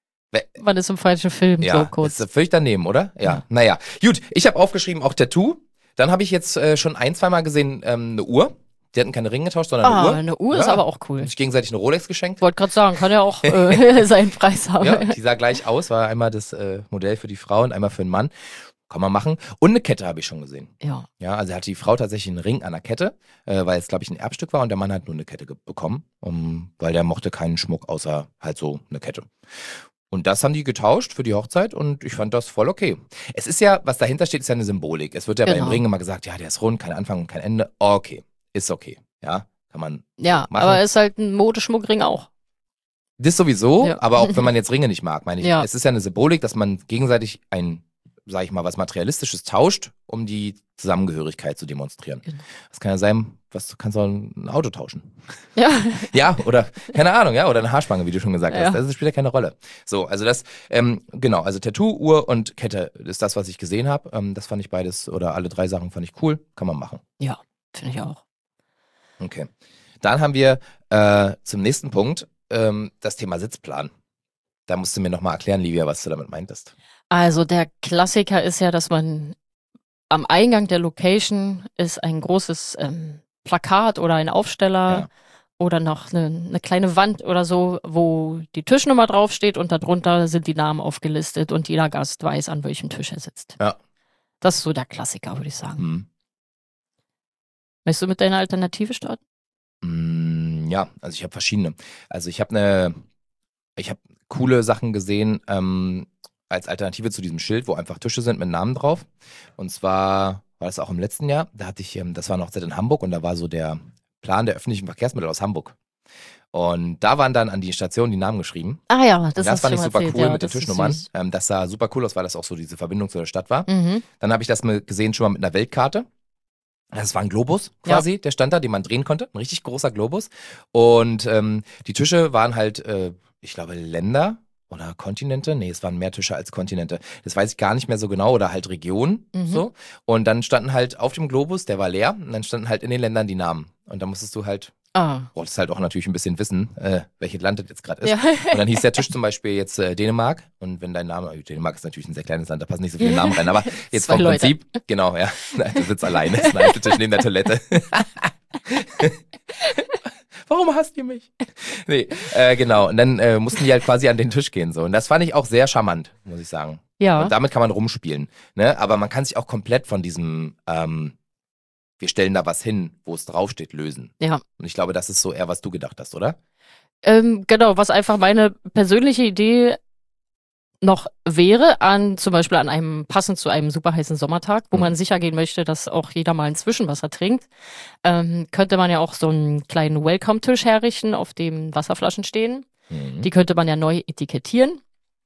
[SPEAKER 2] man ist im falschen Film,
[SPEAKER 1] ja,
[SPEAKER 2] so kurz.
[SPEAKER 1] ist völlig daneben, oder? Ja. Naja. Gut, ich habe aufgeschrieben auch Tattoo. Dann habe ich jetzt schon ein, zweimal gesehen eine Uhr. Die hatten keine Ringe getauscht, sondern eine Uhr.
[SPEAKER 2] Eine Uhr ist aber auch cool.
[SPEAKER 1] Sich gegenseitig eine Rolex geschenkt.
[SPEAKER 2] Wollte gerade sagen, kann ja auch seinen Preis haben.
[SPEAKER 1] Ja, die sah gleich aus, war einmal das Modell für die Frau und einmal für den Mann. Kann man machen. Und eine Kette habe ich schon gesehen.
[SPEAKER 2] Ja.
[SPEAKER 1] Ja, also hatte die Frau tatsächlich einen Ring an der Kette, weil es, glaube ich, ein Erbstück war und der Mann hat nur eine Kette bekommen, weil der mochte keinen Schmuck außer halt so eine Kette. Und das haben die getauscht für die Hochzeit und ich fand das voll okay. Es ist ja, was dahinter steht, ist ja eine Symbolik. Es wird ja bei dem Ring immer gesagt, ja, der ist rund, kein Anfang und kein Ende. Okay, ist okay. Ja, kann man
[SPEAKER 2] ja,
[SPEAKER 1] machen.
[SPEAKER 2] aber ist halt ein Modeschmuckring auch.
[SPEAKER 1] Das sowieso, aber auch wenn man jetzt Ringe nicht mag, meine ich.
[SPEAKER 2] Ja.
[SPEAKER 1] Es ist ja eine Symbolik, dass man gegenseitig sag ich mal, was Materialistisches tauscht, um die Zusammengehörigkeit zu demonstrieren.
[SPEAKER 2] Genau.
[SPEAKER 1] Das kann ja sein, du kannst auch ein Auto tauschen.
[SPEAKER 2] Ja.
[SPEAKER 1] Ja, oder, keine Ahnung, ja, oder eine Haarspange, wie du schon gesagt
[SPEAKER 2] Ja.
[SPEAKER 1] hast. Das spielt ja keine Rolle. So, also das, genau, also Tattoo, Uhr und Kette ist das, was ich gesehen habe. Das fand ich beides, oder alle drei Sachen fand ich cool. Kann man machen.
[SPEAKER 2] Ja, finde ich auch.
[SPEAKER 1] Okay. Dann haben wir zum nächsten Punkt das Thema Sitzplan. Da musst du mir nochmal erklären, Livia, was du damit meintest.
[SPEAKER 2] Also der Klassiker ist ja, dass man am Eingang der Location ist ein großes Plakat oder ein Aufsteller oder noch eine kleine Wand oder so, wo die Tischnummer draufsteht und darunter sind die Namen aufgelistet und jeder Gast weiß, an welchem Tisch er sitzt.
[SPEAKER 1] Ja.
[SPEAKER 2] Das ist so der Klassiker, würde ich sagen.
[SPEAKER 1] Hm.
[SPEAKER 2] Möchtest du mit deiner Alternative starten?
[SPEAKER 1] Ja, also ich habe verschiedene. Also ich habe coole Sachen gesehen als Alternative zu diesem Schild, wo einfach Tische sind mit Namen drauf. Und zwar war das auch im letzten Jahr. Da hatte ich, das war eine Hochzeit in Hamburg und da war so der Plan der öffentlichen Verkehrsmittel aus Hamburg. Und da waren dann an die Station die Namen geschrieben.
[SPEAKER 2] Ah ja,
[SPEAKER 1] das fand ich super
[SPEAKER 2] erzählt.
[SPEAKER 1] cool
[SPEAKER 2] Ja,
[SPEAKER 1] mit den
[SPEAKER 2] das ist
[SPEAKER 1] Tischnummern.
[SPEAKER 2] süß.
[SPEAKER 1] Das sah super cool aus, weil das auch so diese Verbindung zu der Stadt war.
[SPEAKER 2] Mhm.
[SPEAKER 1] Dann habe ich das gesehen schon mal mit einer Weltkarte. Das war ein Globus quasi, der stand da, den man drehen konnte. Ein richtig großer Globus. Und die Tische waren halt, ich glaube, Länder oder Kontinente. Nee, es waren mehr Tische als Kontinente. Das weiß ich gar nicht mehr so genau. Oder halt Regionen. So. Und dann standen halt auf dem Globus, der war leer, und dann standen halt in den Ländern die Namen. Und da musstest du halt, wolltest halt auch natürlich ein bisschen wissen, welches Land das jetzt gerade ist.
[SPEAKER 2] Ja.
[SPEAKER 1] Und dann hieß der Tisch zum Beispiel jetzt Dänemark. Und wenn dein Name, Dänemark ist natürlich ein sehr kleines Land, da passen nicht so viele Namen rein. Aber jetzt
[SPEAKER 2] 2
[SPEAKER 1] vom
[SPEAKER 2] Leute.
[SPEAKER 1] Prinzip, genau, ja. Du sitzt alleine, ist ein alter Tisch neben der Toilette. Warum hasst ihr mich? Nee, genau. Und dann mussten die halt quasi an den Tisch gehen. So. Und das fand ich auch sehr charmant, muss ich sagen.
[SPEAKER 2] Ja.
[SPEAKER 1] Und damit kann man rumspielen. Ne? Aber man kann sich auch komplett von diesem, wir stellen da was hin, wo es draufsteht, lösen.
[SPEAKER 2] Ja.
[SPEAKER 1] Und ich glaube, das ist so eher, was du gedacht hast, oder?
[SPEAKER 2] Genau, was einfach meine persönliche Idee noch wäre, zum Beispiel passend zu einem super heißen Sommertag, wo man sicher gehen möchte, dass auch jeder mal ein Zwischenwasser trinkt, könnte man ja auch so einen kleinen Welcome-Tisch herrichten, auf dem Wasserflaschen stehen. Die könnte man ja neu etikettieren.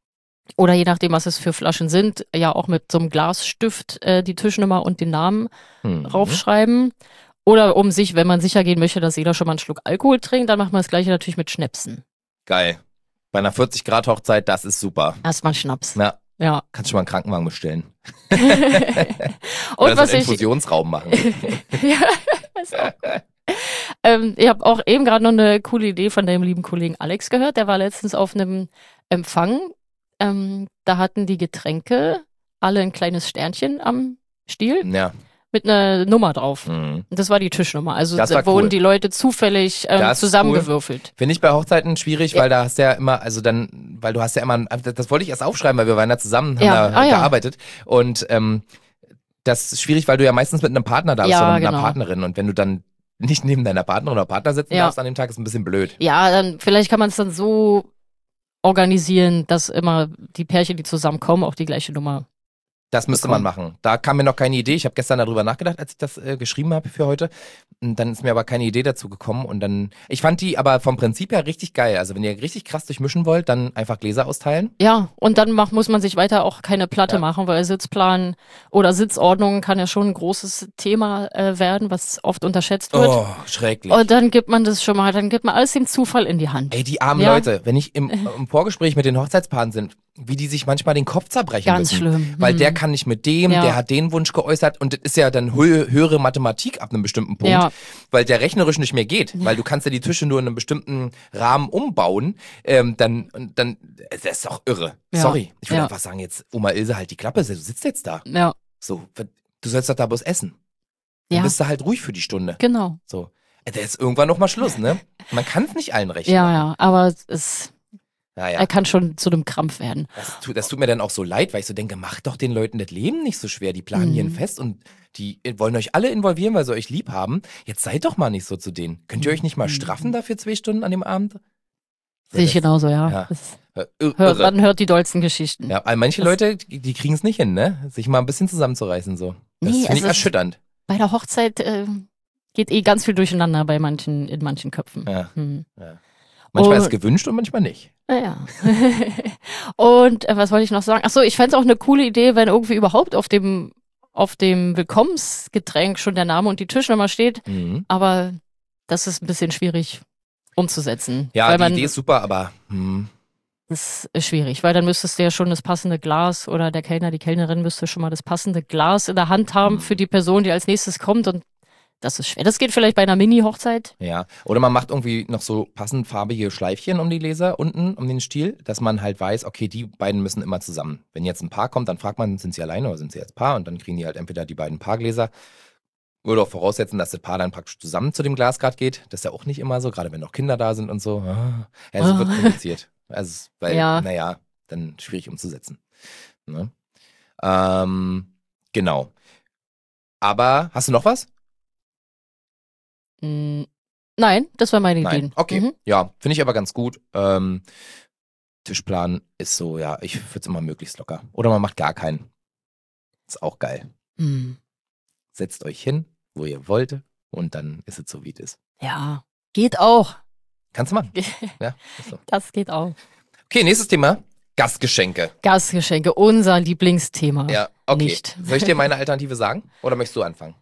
[SPEAKER 2] Oder je nachdem, was es für Flaschen sind, ja auch mit so einem Glasstift die Tischnummer und den Namen raufschreiben. Oder um sich, wenn man sicher gehen möchte, dass jeder schon mal einen Schluck Alkohol trinkt, dann macht man das gleiche natürlich mit Schnäpsen.
[SPEAKER 1] Geil. Bei einer 40-Grad-Hochzeit, das ist super.
[SPEAKER 2] Erstmal Schnaps.
[SPEAKER 1] Ja. Kannst du mal einen Krankenwagen bestellen.
[SPEAKER 2] Und
[SPEAKER 1] oder
[SPEAKER 2] was
[SPEAKER 1] so einen Infusionsraum machen.
[SPEAKER 2] ja, ist auch gut. Ich habe auch eben gerade noch eine coole Idee von deinem lieben Kollegen Alex gehört. Der war letztens auf einem Empfang. Da hatten die Getränke alle ein kleines Sternchen am Stiel mit einer Nummer drauf. Und das war die Tischnummer. Also da wurden die Leute zufällig zusammengewürfelt.
[SPEAKER 1] Cool. Finde ich bei Hochzeiten schwierig, weil da hast du ja immer, weil du hast ja immer, das wollte ich erst aufschreiben, weil wir waren da zusammen, haben da gearbeitet. Und das ist schwierig, weil du ja meistens mit einem Partner da bist oder mit einer Partnerin. Und wenn du dann nicht neben deiner Partnerin oder Partner sitzen darfst an dem Tag, ist ein bisschen blöd.
[SPEAKER 2] Ja, dann vielleicht kann man es dann so organisieren, dass immer die Pärchen, die zusammenkommen, auch die gleiche Nummer.
[SPEAKER 1] Das müsste man machen. Da kam mir noch keine Idee. Ich habe gestern darüber nachgedacht, als ich das geschrieben habe für heute. Und dann ist mir aber keine Idee dazu gekommen. Und dann, ich fand die aber vom Prinzip her richtig geil. Also wenn ihr richtig krass durchmischen wollt, dann einfach Gläser austeilen.
[SPEAKER 2] Ja, und dann muss man sich weiter auch keine Platte machen, weil Sitzplan oder Sitzordnung kann ja schon ein großes Thema werden, was oft unterschätzt wird.
[SPEAKER 1] Oh, schrecklich.
[SPEAKER 2] Und dann gibt man das schon mal, dann gibt man alles dem Zufall in die Hand.
[SPEAKER 1] Ey, die armen Leute, wenn ich im Vorgespräch mit den Hochzeitspaaren sind, wie die sich manchmal den Kopf zerbrechen
[SPEAKER 2] Ganz
[SPEAKER 1] müssen.
[SPEAKER 2] Ganz schlimm.
[SPEAKER 1] Weil der kann nicht mit dem, der hat den Wunsch geäußert und das ist ja dann höhere Mathematik ab einem bestimmten Punkt, weil der rechnerisch nicht mehr geht, weil du kannst ja die Tische nur in einem bestimmten Rahmen umbauen, dann, das ist doch irre. Sorry, ich würde einfach sagen, jetzt Oma Ilse, halt die Klappe, du sitzt jetzt da.
[SPEAKER 2] Ja.
[SPEAKER 1] So, du sollst doch da bloß essen. Dann bist du halt ruhig für die Stunde.
[SPEAKER 2] Genau.
[SPEAKER 1] So, da ist irgendwann noch mal Schluss, ne? Man kann es nicht allen rechnen.
[SPEAKER 2] Ja, aber er kann schon zu einem Krampf werden.
[SPEAKER 1] Das tut mir dann auch so leid, weil ich so denke, macht doch den Leuten das Leben nicht so schwer. Die planen hier ein Fest und die wollen euch alle involvieren, weil sie euch lieb haben. Jetzt seid doch mal nicht so zu denen. Könnt ihr euch nicht mal straffen dafür 2 Stunden an dem Abend?
[SPEAKER 2] Sehe ich genauso, ja. Man hört die dollsten Geschichten.
[SPEAKER 1] Ja, manche Leute, die kriegen es nicht hin, ne? Sich mal ein bisschen zusammenzureißen so. Das finde ich erschütternd.
[SPEAKER 2] Bei der Hochzeit geht ganz viel durcheinander in manchen Köpfen.
[SPEAKER 1] Ja. Manchmal ist es gewünscht und manchmal nicht.
[SPEAKER 2] Ja. Und was wollte ich noch sagen? Achso, ich fände es auch eine coole Idee, wenn irgendwie überhaupt auf dem Willkommensgetränk schon der Name und die Tischnummer steht. Aber das ist ein bisschen schwierig umzusetzen.
[SPEAKER 1] Ja, die Idee ist super, aber
[SPEAKER 2] das ist schwierig, weil dann müsstest du ja schon das passende Glas oder der Kellner, die Kellnerin müsste schon mal das passende Glas in der Hand haben für die Person, die als nächstes kommt, und das ist schwer. Das geht vielleicht bei einer Mini-Hochzeit.
[SPEAKER 1] Ja, oder man macht irgendwie noch so passend farbige Schleifchen um die Gläser unten, um den Stiel, dass man halt weiß, okay, die beiden müssen immer zusammen. Wenn jetzt ein Paar kommt, dann fragt man, sind sie alleine oder sind sie als Paar? Und dann kriegen die halt entweder die beiden Paargläser. Würde auch voraussetzen, dass das Paar dann praktisch zusammen zu dem Glasgrad geht. Das ist ja auch nicht immer so, gerade wenn noch Kinder da sind und so. Ja, es wird kompliziert. Also, weil, dann schwierig umzusetzen. Ne? Genau. Aber, hast du noch was?
[SPEAKER 2] Nein, das war meine Idee.
[SPEAKER 1] Okay, ja, finde ich aber ganz gut. Tischplan ist so, ja, ich würde es immer möglichst locker. Oder man macht gar keinen. Ist auch geil. Setzt euch hin, wo ihr wollt, und dann ist es so, wie es ist.
[SPEAKER 2] Ja, geht auch.
[SPEAKER 1] Kannst du machen. Ja, ist so.
[SPEAKER 2] Das geht auch.
[SPEAKER 1] Okay, nächstes Thema. Gastgeschenke.
[SPEAKER 2] Gastgeschenke, unser Lieblingsthema.
[SPEAKER 1] Ja, okay.
[SPEAKER 2] Nicht.
[SPEAKER 1] Soll ich dir meine Alternative sagen? Oder möchtest du anfangen?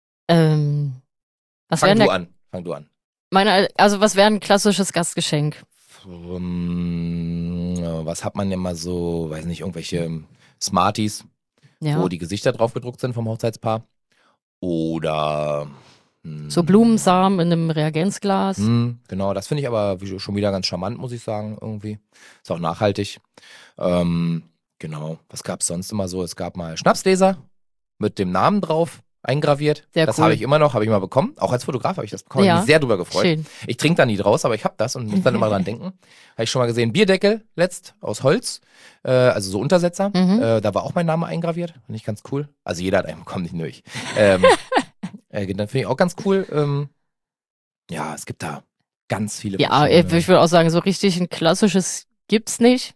[SPEAKER 2] Fang
[SPEAKER 1] du an.
[SPEAKER 2] Was wäre ein klassisches Gastgeschenk?
[SPEAKER 1] Was hat man denn mal so, weiß nicht, irgendwelche Smarties, wo die Gesichter drauf gedruckt sind vom Hochzeitspaar? Oder
[SPEAKER 2] so Blumensamen in einem Reagenzglas.
[SPEAKER 1] Genau, das finde ich aber schon wieder ganz charmant, muss ich sagen, irgendwie. Ist auch nachhaltig. Genau, was gab es sonst immer so? Es gab mal Schnapsgläser mit dem Namen drauf, eingraviert.
[SPEAKER 2] Sehr
[SPEAKER 1] das
[SPEAKER 2] cool.
[SPEAKER 1] habe ich immer noch, habe ich mal bekommen. Auch als Fotograf habe ich das bekommen. Ich habe mich sehr drüber gefreut.
[SPEAKER 2] Schön.
[SPEAKER 1] Ich trinke da nie draus, aber ich habe das und muss dann immer dran denken. Habe ich schon mal gesehen. Bierdeckel aus Holz, also so Untersetzer. Da war auch mein Name eingraviert. Finde ich ganz cool. Also jeder hat einen bekommen, nicht nur ich. Dann finde ich auch ganz cool. Ja, es gibt da ganz viele.
[SPEAKER 2] Ja, ich würde auch sagen, so richtig ein klassisches gibt's nicht.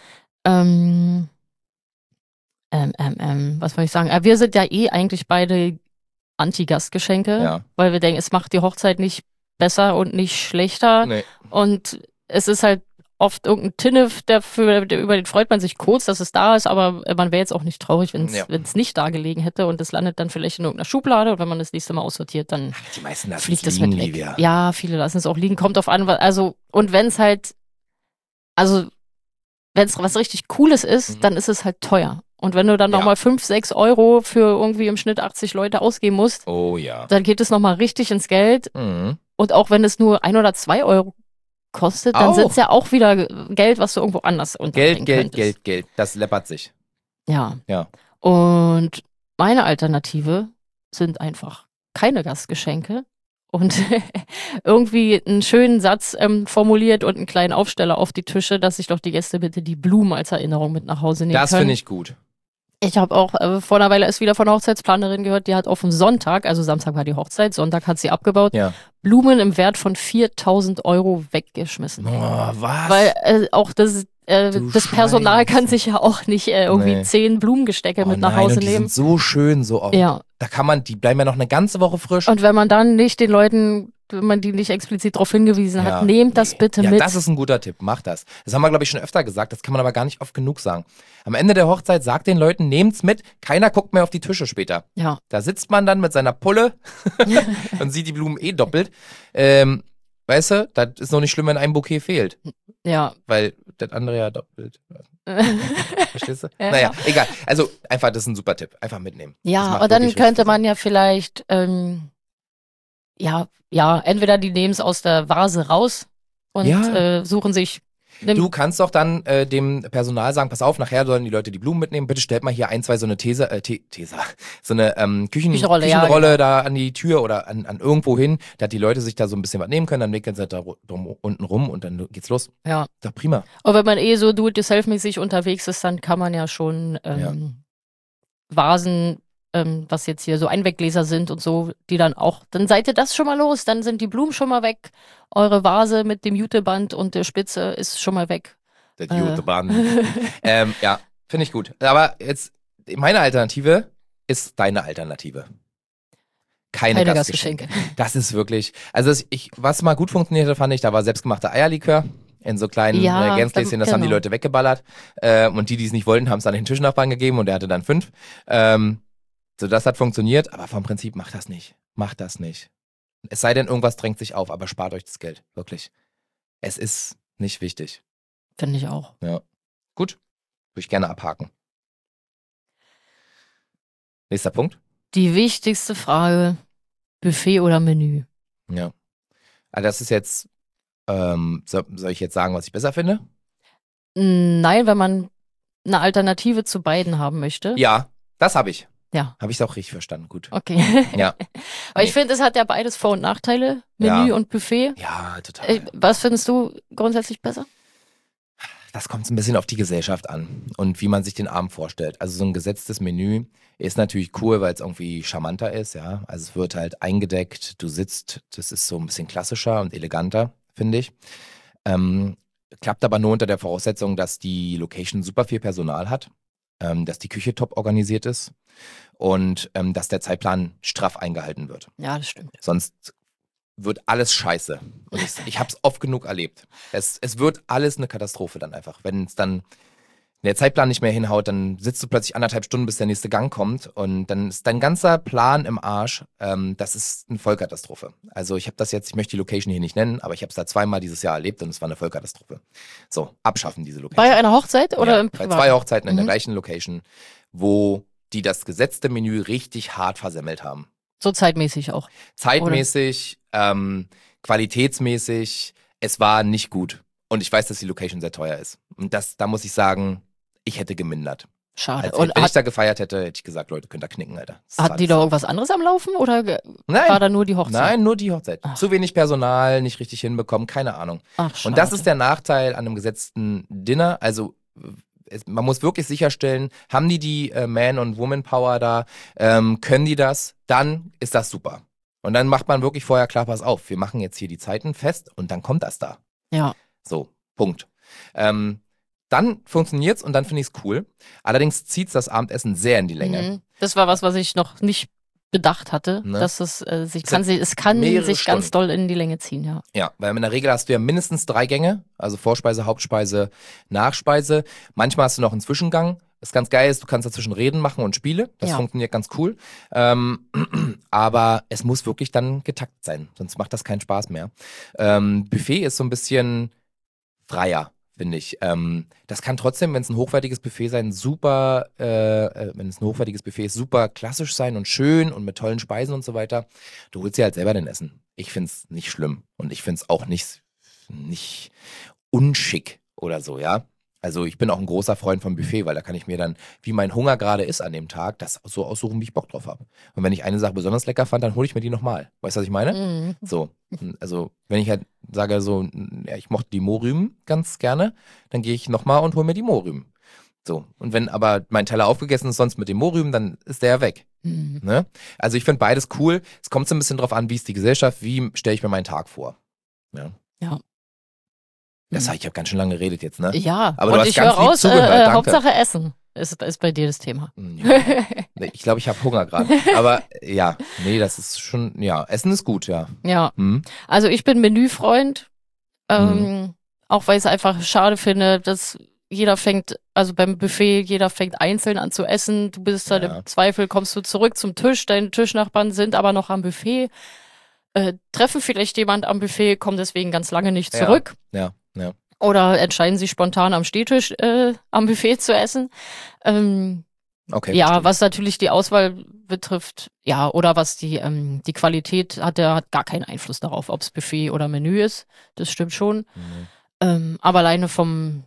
[SPEAKER 2] Was soll ich sagen? Wir sind ja eigentlich beide Anti-Gastgeschenke, weil wir denken, es macht die Hochzeit nicht besser und nicht schlechter.
[SPEAKER 1] Nee.
[SPEAKER 2] Und es ist halt oft irgendein Tinnef, über den freut man sich kurz, dass es da ist, aber man wäre jetzt auch nicht traurig, wenn es nicht da gelegen hätte und es landet dann vielleicht in irgendeiner Schublade und wenn man das nächste Mal aussortiert, dann
[SPEAKER 1] Die meisten lassen
[SPEAKER 2] fliegt
[SPEAKER 1] es
[SPEAKER 2] das
[SPEAKER 1] liegen,
[SPEAKER 2] mit weg.
[SPEAKER 1] Livia.
[SPEAKER 2] Ja, viele lassen es auch liegen, kommt auf an, und wenn es halt, also wenn es was richtig Cooles ist, dann ist es halt teuer. Und wenn du dann nochmal 5, 6 Euro für irgendwie im Schnitt 80 Leute ausgeben musst, dann geht es nochmal richtig ins Geld. Und auch wenn es nur 1 oder 2 Euro kostet, dann sind es ja auch wieder Geld, was du irgendwo anders unterbringen könntest.
[SPEAKER 1] Geld. Das läppert sich.
[SPEAKER 2] Ja.
[SPEAKER 1] Ja.
[SPEAKER 2] Und meine Alternative sind einfach keine Gastgeschenke und irgendwie einen schönen Satz formuliert und einen kleinen Aufsteller auf die Tische, dass sich doch die Gäste bitte die Blumen als Erinnerung mit nach Hause nehmen können.
[SPEAKER 1] Das finde ich gut.
[SPEAKER 2] Ich habe auch vor einer Weile erst wieder von einer Hochzeitsplanerin gehört, die hat auf dem Sonntag, also Samstag war die Hochzeit, Sonntag hat sie abgebaut, Blumen im Wert von 4.000 Euro weggeschmissen.
[SPEAKER 1] Oh, was?
[SPEAKER 2] Weil auch das Personal kann sich ja auch nicht irgendwie 10 Blumengestecke mit nach Hause
[SPEAKER 1] und die
[SPEAKER 2] nehmen.
[SPEAKER 1] sind so schön, so oft.
[SPEAKER 2] Ja.
[SPEAKER 1] Die bleiben ja noch eine ganze Woche frisch.
[SPEAKER 2] Und wenn man dann nicht den Leuten, wenn man die nicht explizit darauf hingewiesen hat, nehmt das bitte mit.
[SPEAKER 1] Ja, das ist ein guter Tipp, macht das. Das haben wir, glaube ich, schon öfter gesagt, das kann man aber gar nicht oft genug sagen. Am Ende der Hochzeit sagt den Leuten, nehmt's mit, keiner guckt mehr auf die Tische später.
[SPEAKER 2] Ja.
[SPEAKER 1] Da sitzt man dann mit seiner Pulle und sieht die Blumen doppelt. Weißt du, das ist noch nicht schlimm, wenn ein Bouquet fehlt.
[SPEAKER 2] Ja.
[SPEAKER 1] Weil das andere ja doppelt. Verstehst du? Ja. Naja, egal. Also einfach, das ist ein super Tipp. Einfach mitnehmen.
[SPEAKER 2] Ja, und dann könnte man ja vielleicht, entweder die nehmen es aus der Vase raus und suchen sich.
[SPEAKER 1] Du kannst doch dann dem Personal sagen, pass auf, nachher sollen die Leute die Blumen mitnehmen, bitte stellt mal hier 1, 2 so eine so eine Küchenrolle da an die Tür oder an irgendwo hin, dass die Leute sich da so ein bisschen was nehmen können, dann wickeln sie da unten rum und dann geht's los.
[SPEAKER 2] Ja.
[SPEAKER 1] Ist doch prima.
[SPEAKER 2] Und wenn man so do-it-yourself-mäßig unterwegs ist, dann kann man ja schon Vasen, was jetzt hier so Einweggläser sind und so, die dann seid ihr das schon mal los, dann sind die Blumen schon mal weg, eure Vase mit dem Juteband und der Spitze ist schon mal weg.
[SPEAKER 1] Das Juteband. Ja, finde ich gut. Aber jetzt, meine Alternative ist deine Alternative. Keine Gastgeschenke. Das ist wirklich, also was mal gut funktioniert hat, fand ich, da war selbstgemachter Eierlikör in so kleinen Gänzgläschen, das haben die Leute weggeballert. Und die es nicht wollten, haben es dann den Tischnachbarn gegeben und der hatte dann 5. So, das hat funktioniert, aber vom Prinzip macht das nicht. Macht das nicht. Es sei denn, irgendwas drängt sich auf, aber spart euch das Geld. Wirklich. Es ist nicht wichtig.
[SPEAKER 2] Finde ich auch.
[SPEAKER 1] Ja. Gut. Würde ich gerne abhaken. Nächster Punkt.
[SPEAKER 2] Die wichtigste Frage: Buffet oder Menü?
[SPEAKER 1] Ja. Also das ist jetzt, soll ich jetzt sagen, was ich besser finde?
[SPEAKER 2] Nein, wenn man eine Alternative zu beiden haben möchte.
[SPEAKER 1] Ja, das habe ich.
[SPEAKER 2] Ja.
[SPEAKER 1] Habe ich es auch richtig verstanden, gut.
[SPEAKER 2] Okay.
[SPEAKER 1] Ja.
[SPEAKER 2] Aber ich finde, es hat ja beides Vor- und Nachteile, Menü und Buffet.
[SPEAKER 1] Ja, total.
[SPEAKER 2] Was findest du grundsätzlich besser?
[SPEAKER 1] Das kommt ein bisschen auf die Gesellschaft an und wie man sich den Abend vorstellt. Also so ein gesetztes Menü ist natürlich cool, weil es irgendwie charmanter ist, ja. Also es wird halt eingedeckt, du sitzt, das ist so ein bisschen klassischer und eleganter, finde ich. Klappt aber nur unter der Voraussetzung, dass die Location super viel Personal hat, dass die Küche top organisiert ist und dass der Zeitplan straff eingehalten wird.
[SPEAKER 2] Ja, das stimmt.
[SPEAKER 1] Sonst wird alles scheiße. Und ich habe es oft genug erlebt. Es wird alles eine Katastrophe dann einfach. Wenn es dann der Zeitplan nicht mehr hinhaut, dann sitzt du plötzlich 1,5 Stunden, bis der nächste Gang kommt und dann ist dein ganzer Plan im Arsch. Das ist eine Vollkatastrophe. Also ich möchte die Location hier nicht nennen, aber ich habe es da 2-mal dieses Jahr erlebt und es war eine Vollkatastrophe. So, abschaffen diese Location.
[SPEAKER 2] Bei einer Hochzeit oder im
[SPEAKER 1] Privat? Bei 2 Hochzeiten in der gleichen Location, wo die das gesetzte Menü richtig hart versemmelt haben.
[SPEAKER 2] So zeitmäßig auch.
[SPEAKER 1] Zeitmäßig, qualitätsmäßig, es war nicht gut. Und ich weiß, dass die Location sehr teuer ist. Und da muss ich sagen, ich hätte gemindert.
[SPEAKER 2] Schade.
[SPEAKER 1] Wenn ich da gefeiert hätte, hätte ich gesagt, Leute, könnt da knicken, Alter.
[SPEAKER 2] Hatten die da irgendwas anderes am Laufen oder war da nur die Hochzeit?
[SPEAKER 1] Nein, nur die Hochzeit. Zu wenig Personal, nicht richtig hinbekommen, keine Ahnung.
[SPEAKER 2] Ach, schade.
[SPEAKER 1] Und das ist der Nachteil an einem gesetzten Dinner. Also man muss wirklich sicherstellen, haben die Man- und Woman-Power da, können die das, dann ist das super. Und dann macht man wirklich vorher klar, pass auf, wir machen jetzt hier die Zeiten fest und dann kommt das da.
[SPEAKER 2] Ja.
[SPEAKER 1] So, Punkt. Dann funktioniert's und dann finde ich es cool. Allerdings zieht's das Abendessen sehr in die Länge.
[SPEAKER 2] Das war was ich noch nicht bedacht hatte,
[SPEAKER 1] Ne?
[SPEAKER 2] dass es es
[SPEAKER 1] sind
[SPEAKER 2] kann
[SPEAKER 1] mehrere
[SPEAKER 2] sich ganz
[SPEAKER 1] Stunden.
[SPEAKER 2] doll in die Länge ziehen, ja.
[SPEAKER 1] Ja, weil in der Regel hast du ja mindestens 3 Gänge, also Vorspeise, Hauptspeise, Nachspeise. Manchmal hast du noch einen Zwischengang. Was ganz geil ist, du kannst dazwischen Reden machen und Spiele. Das
[SPEAKER 2] Ja.
[SPEAKER 1] funktioniert ganz cool. Aber es muss wirklich dann getaktet sein, sonst macht das keinen Spaß mehr. Buffet ist so ein bisschen freier, finde ich. Das kann trotzdem, wenn es ein hochwertiges Buffet sein, wenn es ein hochwertiges Buffet ist, super klassisch sein und schön und mit tollen Speisen und so weiter. Du holst dir halt selber dein Essen. Ich finde es nicht schlimm und ich finde es auch nicht unschick oder so, ja. Also ich bin auch ein großer Freund vom Buffet, weil da kann ich mir dann, wie mein Hunger gerade ist an dem Tag, das so aussuchen, wie ich Bock drauf habe. Und wenn ich eine Sache besonders lecker fand, dann hole ich mir die nochmal. Weißt du, was ich meine?
[SPEAKER 2] Mhm.
[SPEAKER 1] So, also wenn ich halt sage so, ja, ich mochte die Mohrrüben ganz gerne, dann gehe ich nochmal und hole mir die Mohrrüben. So, und wenn aber mein Teller aufgegessen ist sonst mit den Mohrrüben, dann ist der ja weg.
[SPEAKER 2] Mhm.
[SPEAKER 1] Ne? Also ich finde beides cool. Es kommt so ein bisschen drauf an, wie ist die Gesellschaft, wie stelle ich mir meinen Tag vor. Ja.
[SPEAKER 2] Ja.
[SPEAKER 1] Das ich habe ganz schön lange geredet jetzt, ne?
[SPEAKER 2] Ja,
[SPEAKER 1] Aber du
[SPEAKER 2] und
[SPEAKER 1] hast
[SPEAKER 2] ich
[SPEAKER 1] ganz
[SPEAKER 2] höre
[SPEAKER 1] lieb
[SPEAKER 2] raus,
[SPEAKER 1] zugehört, danke.
[SPEAKER 2] Hauptsache Essen ist bei dir das Thema.
[SPEAKER 1] Ja. Ich glaube, ich habe Hunger gerade. Aber ja, nee, das ist schon, ja, Essen ist gut, ja.
[SPEAKER 2] Ja,
[SPEAKER 1] Hm?
[SPEAKER 2] also ich bin Menüfreund, auch weil ich es einfach schade finde, dass also beim Buffet, jeder fängt einzeln an zu essen. Du bist dann
[SPEAKER 1] Ja.
[SPEAKER 2] im Zweifel, kommst du zurück zum Tisch, deine Tischnachbarn sind aber noch am Buffet, treffen vielleicht jemand am Buffet, kommen deswegen ganz lange nicht zurück.
[SPEAKER 1] Ja.
[SPEAKER 2] Oder entscheiden sich spontan am Stehtisch am Buffet zu essen.
[SPEAKER 1] Okay.
[SPEAKER 2] Ja,
[SPEAKER 1] verstehe.
[SPEAKER 2] was natürlich die Auswahl betrifft, ja, oder was die Qualität hat, der hat gar keinen Einfluss darauf, ob es Buffet oder Menü ist. Das stimmt schon. Aber alleine vom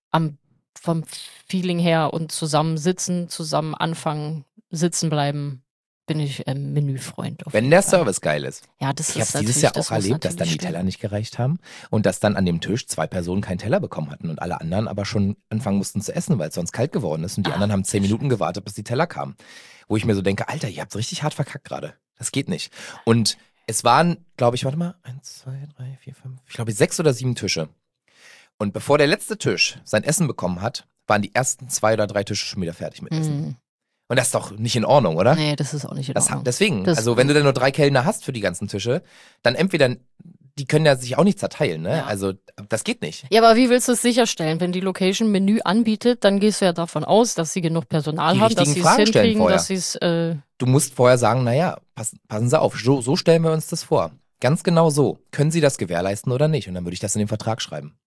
[SPEAKER 2] Feeling her und zusammen sitzen, zusammen anfangen, sitzen bleiben, bin ich Menüfreund. Auf
[SPEAKER 1] Wenn
[SPEAKER 2] jeden
[SPEAKER 1] der
[SPEAKER 2] Fall.
[SPEAKER 1] Service geil ist.
[SPEAKER 2] Ja, das
[SPEAKER 1] Ich
[SPEAKER 2] ist
[SPEAKER 1] habe dieses
[SPEAKER 2] natürlich,
[SPEAKER 1] Jahr
[SPEAKER 2] das
[SPEAKER 1] auch
[SPEAKER 2] muss
[SPEAKER 1] erlebt, dass dann die
[SPEAKER 2] natürlich
[SPEAKER 1] Teller
[SPEAKER 2] stimmen.
[SPEAKER 1] nicht gereicht haben und dass dann an dem Tisch 2 Personen keinen Teller bekommen hatten und alle anderen aber schon anfangen mussten zu essen, weil es sonst kalt geworden ist und die anderen haben 10 Minuten gewartet, bis die Teller kamen. Wo ich mir so denke, Alter, ihr habt's richtig hart verkackt gerade. Das geht nicht. Und es waren, glaube ich, 1, 2, 3, 4, 5, ich glaube 6 oder 7 Tische. Und bevor der letzte Tisch sein Essen bekommen hat, waren die ersten 2 oder 3 Tische schon wieder fertig mit Essen.
[SPEAKER 2] Mhm.
[SPEAKER 1] Und das ist doch nicht in Ordnung, oder?
[SPEAKER 2] Nee, das ist auch nicht in Ordnung.
[SPEAKER 1] Deswegen, also wenn du dann nur 3 Kellner hast für die ganzen Tische, dann entweder, die können ja sich auch nicht zerteilen, ne?
[SPEAKER 2] Ja.
[SPEAKER 1] Also das geht nicht.
[SPEAKER 2] Ja, aber wie willst du es sicherstellen? Wenn die Location Menü anbietet, dann gehst du ja davon aus, dass sie genug Personal
[SPEAKER 1] Die
[SPEAKER 2] haben, dass
[SPEAKER 1] richtigen
[SPEAKER 2] sie es
[SPEAKER 1] Fragen stellen
[SPEAKER 2] hinkriegen,
[SPEAKER 1] vorher.
[SPEAKER 2] dass sie es
[SPEAKER 1] Du musst vorher sagen, naja, passen Sie auf, so stellen wir uns das vor. Ganz genau so. Können Sie das gewährleisten oder nicht? Und dann würde ich das in den Vertrag schreiben.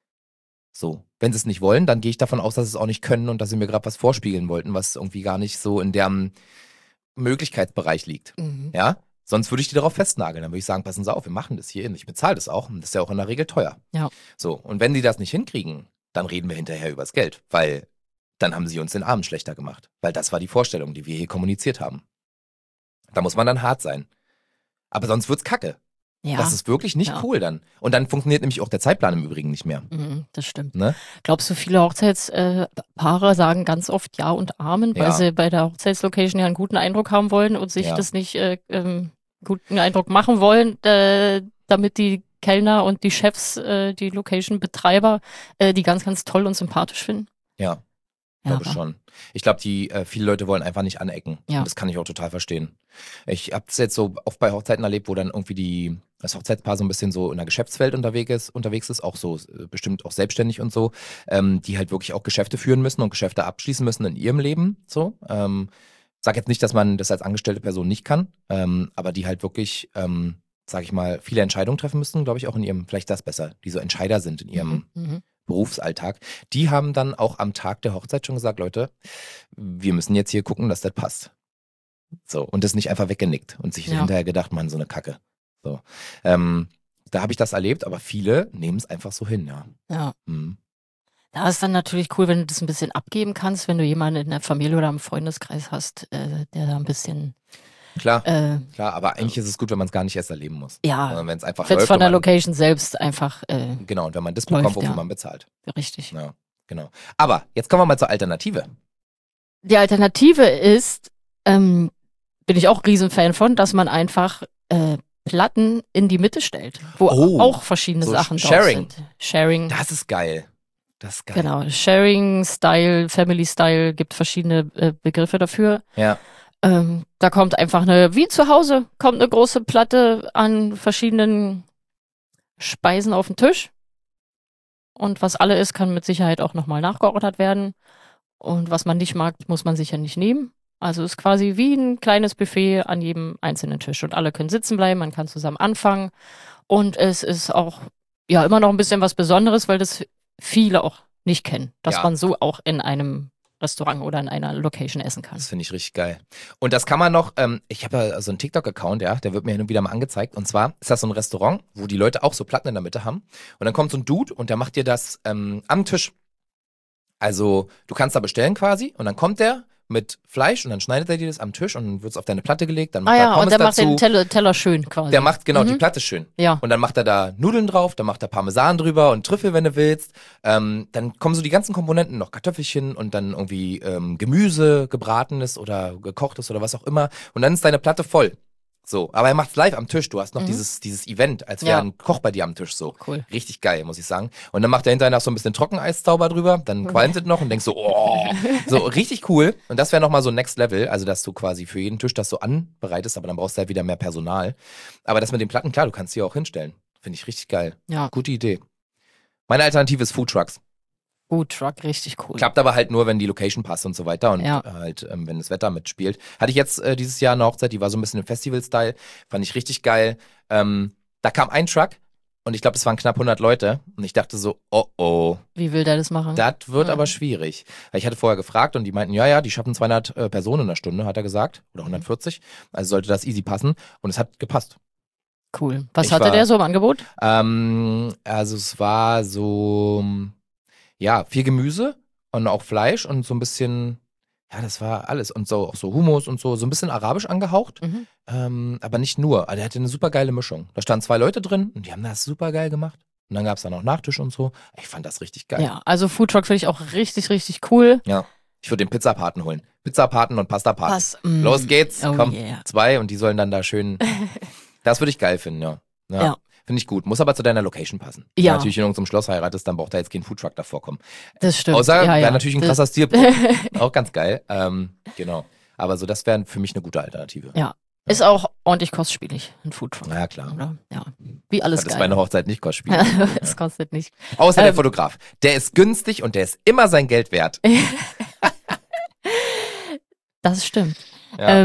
[SPEAKER 1] So. Wenn Sie es nicht wollen, dann gehe ich davon aus, dass Sie es auch nicht können und dass Sie mir gerade was vorspiegeln wollten, was irgendwie gar nicht so in deren Möglichkeitsbereich liegt. Ja? Sonst würde ich die darauf festnageln. Dann würde ich sagen, passen Sie auf, wir machen das hier. Ich bezahle das auch. Und das ist ja auch in der Regel teuer.
[SPEAKER 2] Ja.
[SPEAKER 1] So. Und wenn die das nicht hinkriegen, dann reden wir hinterher übers Geld. Weil dann haben sie uns den Abend schlechter gemacht. Weil das war die Vorstellung, die wir hier kommuniziert haben. Da muss man dann hart sein. Aber sonst wird's kacke.
[SPEAKER 2] Ja,
[SPEAKER 1] Das ist wirklich nicht cool dann. Und dann funktioniert nämlich auch der Zeitplan im Übrigen nicht mehr.
[SPEAKER 2] das stimmt.
[SPEAKER 1] Ne?
[SPEAKER 2] Glaubst du, viele Hochzeitspaare sagen ganz oft Ja und Amen, weil
[SPEAKER 1] Ja.
[SPEAKER 2] sie bei der Hochzeitslocation ja einen guten Eindruck haben wollen und sich
[SPEAKER 1] Ja.
[SPEAKER 2] das nicht guten Eindruck machen wollen, damit die Kellner und die Chefs, die Location-Betreiber, die ganz, ganz toll und sympathisch finden?
[SPEAKER 1] Ja.
[SPEAKER 2] Ja,
[SPEAKER 1] Glaube schon. Ich glaube, viele Leute wollen einfach nicht anecken.
[SPEAKER 2] Ja.
[SPEAKER 1] Und das kann ich auch total verstehen. Ich habe es jetzt so oft bei Hochzeiten erlebt, wo dann irgendwie das Hochzeitspaar so ein bisschen so in der Geschäftswelt unterwegs ist, auch so bestimmt auch selbstständig und so, die halt wirklich auch Geschäfte führen müssen und Geschäfte abschließen müssen in ihrem Leben. So. Sag jetzt nicht, dass man das als angestellte Person nicht kann, aber die halt wirklich, sag ich mal, viele Entscheidungen treffen müssen, glaube ich, auch in ihrem, vielleicht das besser, die so Entscheider sind in ihrem Berufsalltag, die haben dann auch am Tag der Hochzeit schon gesagt, Leute, wir müssen jetzt hier gucken, dass das passt. So, und das nicht einfach weggenickt und sich hinterher gedacht, Mann, so eine Kacke. So. Da habe ich das erlebt, aber viele nehmen es einfach so hin, ja.
[SPEAKER 2] Ja.
[SPEAKER 1] Mhm.
[SPEAKER 2] Da ist dann natürlich cool, wenn du das ein bisschen abgeben kannst, wenn du jemanden in der Familie oder im Freundeskreis hast, der da ein bisschen
[SPEAKER 1] Klar, aber eigentlich ist es gut, wenn man es gar nicht erst erleben muss.
[SPEAKER 2] ja,
[SPEAKER 1] Sondern wenn es einfach
[SPEAKER 2] wenn es
[SPEAKER 1] läuft.
[SPEAKER 2] von der
[SPEAKER 1] und man-
[SPEAKER 2] Location selbst einfach
[SPEAKER 1] Genau, und wenn man das
[SPEAKER 2] läuft,
[SPEAKER 1] bekommt, wofür
[SPEAKER 2] ja.
[SPEAKER 1] man bezahlt.
[SPEAKER 2] richtig.
[SPEAKER 1] Ja, genau. Aber jetzt kommen wir mal zur Alternative.
[SPEAKER 2] Die Alternative ist, bin ich auch Riesenfan von, dass man einfach Platten in die Mitte stellt, wo
[SPEAKER 1] Oh,
[SPEAKER 2] auch verschiedene
[SPEAKER 1] so
[SPEAKER 2] Sachen
[SPEAKER 1] Sharing.
[SPEAKER 2] drauf sind. Sharing.
[SPEAKER 1] Das ist geil. Das ist geil.
[SPEAKER 2] Genau, Sharing, Style, Family Style, gibt verschiedene Begriffe dafür.
[SPEAKER 1] Ja.
[SPEAKER 2] Da kommt einfach wie zu Hause, kommt eine große Platte an verschiedenen Speisen auf den Tisch. Und was alle ist, kann mit Sicherheit auch nochmal nachgeordert werden. Und was man nicht mag, muss man sicher nicht nehmen. Also ist quasi wie ein kleines Buffet an jedem einzelnen Tisch. Und alle können sitzen bleiben, man kann zusammen anfangen. Und es ist auch ja immer noch ein bisschen was Besonderes, weil das viele auch nicht kennen. Dass
[SPEAKER 1] Ja.
[SPEAKER 2] man so auch in einem Restaurant oder in einer Location essen kann.
[SPEAKER 1] Das finde ich richtig geil. Und das kann man noch, ich habe ja so einen TikTok-Account, ja, der wird mir hin und wieder mal angezeigt. Und zwar ist das so ein Restaurant, wo die Leute auch so Platten in der Mitte haben. Und dann kommt so ein Dude und der macht dir das am Tisch. Also du kannst da bestellen quasi und dann kommt der mit Fleisch und dann schneidet er dir das am Tisch und dann wird es auf deine Platte gelegt, dann macht er
[SPEAKER 2] und
[SPEAKER 1] Pommes
[SPEAKER 2] der macht
[SPEAKER 1] dazu.
[SPEAKER 2] den Teller schön quasi.
[SPEAKER 1] Der macht genau die Platte schön.
[SPEAKER 2] Ja.
[SPEAKER 1] Und dann macht er da Nudeln drauf, dann macht er Parmesan drüber und Trüffel, wenn du willst. Dann kommen so die ganzen Komponenten, noch Kartoffelchen und dann irgendwie Gemüse, gebratenes oder gekochtes oder was auch immer. Und dann ist deine Platte voll. So, aber er macht's live am Tisch. Du hast noch dieses Event, als wäre ein Koch bei dir am Tisch so.
[SPEAKER 2] Cool.
[SPEAKER 1] Richtig geil, muss ich sagen. Und dann macht er hinterher noch so ein bisschen Trockeneis-Zauber drüber, dann qualmt es noch und denkst so, oh, so richtig cool. Und das wäre nochmal so Next Level, also dass du quasi für jeden Tisch das so anbereitest, aber dann brauchst du halt wieder mehr Personal. Aber das mit den Platten, klar, du kannst die auch hinstellen. Finde ich richtig geil.
[SPEAKER 2] Ja.
[SPEAKER 1] Gute Idee. Meine Alternative ist Foodtrucks.
[SPEAKER 2] Foodtruck, richtig cool.
[SPEAKER 1] Klappt aber halt nur, wenn die Location passt und so weiter und halt, wenn das Wetter mitspielt. Hatte ich jetzt dieses Jahr eine Hochzeit, die war so ein bisschen im Festival-Style, fand ich richtig geil. Da kam ein Truck und ich glaube, es waren knapp 100 Leute und ich dachte so, oh.
[SPEAKER 2] Wie will der das machen?
[SPEAKER 1] Das wird aber schwierig. Weil ich hatte vorher gefragt und die meinten, ja, die schaffen 200 Personen in einer Stunde, hat er gesagt, oder 140. Also sollte das easy passen und es hat gepasst.
[SPEAKER 2] Cool. Was hatte der so im Angebot?
[SPEAKER 1] Also es war so, ja, viel Gemüse und auch Fleisch und so ein bisschen, ja, das war alles. Und so auch so Hummus und so ein bisschen arabisch angehaucht. Aber nicht nur. Also der hatte eine super geile Mischung. Da standen 2 Leute drin und die haben das super geil gemacht. Und dann gab es dann auch Nachtisch und so. Ich fand das richtig geil.
[SPEAKER 2] Ja, also Foodtruck finde ich auch richtig, richtig cool.
[SPEAKER 1] Ja. Ich würde den Pizzapaten holen. Pizzapaten und Pastapaten.
[SPEAKER 2] Was?
[SPEAKER 1] Los geht's.
[SPEAKER 2] Oh
[SPEAKER 1] Komm,
[SPEAKER 2] yeah.
[SPEAKER 1] 2 und die sollen dann da schön. Das würde ich geil finden, ja.
[SPEAKER 2] Ja.
[SPEAKER 1] Finde ich gut. Muss aber zu deiner Location passen. Wenn
[SPEAKER 2] Ja.
[SPEAKER 1] du natürlich in irgendeinem Schloss heiratest, dann braucht da jetzt kein Foodtruck davor kommen.
[SPEAKER 2] Das stimmt.
[SPEAKER 1] Außer
[SPEAKER 2] ja,
[SPEAKER 1] wäre natürlich ein
[SPEAKER 2] Das-
[SPEAKER 1] krasser Stilbruch. Auch ganz geil. Genau. Aber so, das wäre für mich eine gute Alternative.
[SPEAKER 2] Ja. Ist auch ordentlich kostspielig, ein Foodtruck.
[SPEAKER 1] Na ja, klar.
[SPEAKER 2] Oder? Ja. Wie alles
[SPEAKER 1] Das ist
[SPEAKER 2] geil.
[SPEAKER 1] bei einer Hochzeit nicht kostspielig.
[SPEAKER 2] Es kostet nicht.
[SPEAKER 1] Außer der Fotograf. Der ist günstig und der ist immer sein Geld wert.
[SPEAKER 2] Das stimmt.
[SPEAKER 1] Ja.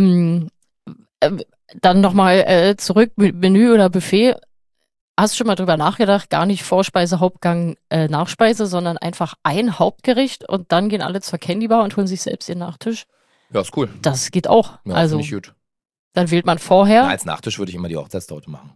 [SPEAKER 2] Dann nochmal zurück, Menü oder Buffet. Hast du schon mal drüber nachgedacht, gar nicht Vorspeise, Hauptgang, Nachspeise, sondern einfach ein Hauptgericht und dann gehen alle zur Candy Bar und holen sich selbst ihren Nachtisch?
[SPEAKER 1] Ja, ist cool.
[SPEAKER 2] Das geht auch.
[SPEAKER 1] Ja,
[SPEAKER 2] Also,
[SPEAKER 1] finde ich gut.
[SPEAKER 2] dann wählt man vorher.
[SPEAKER 1] Na, als Nachtisch würde ich immer die Hochzeitstorte machen.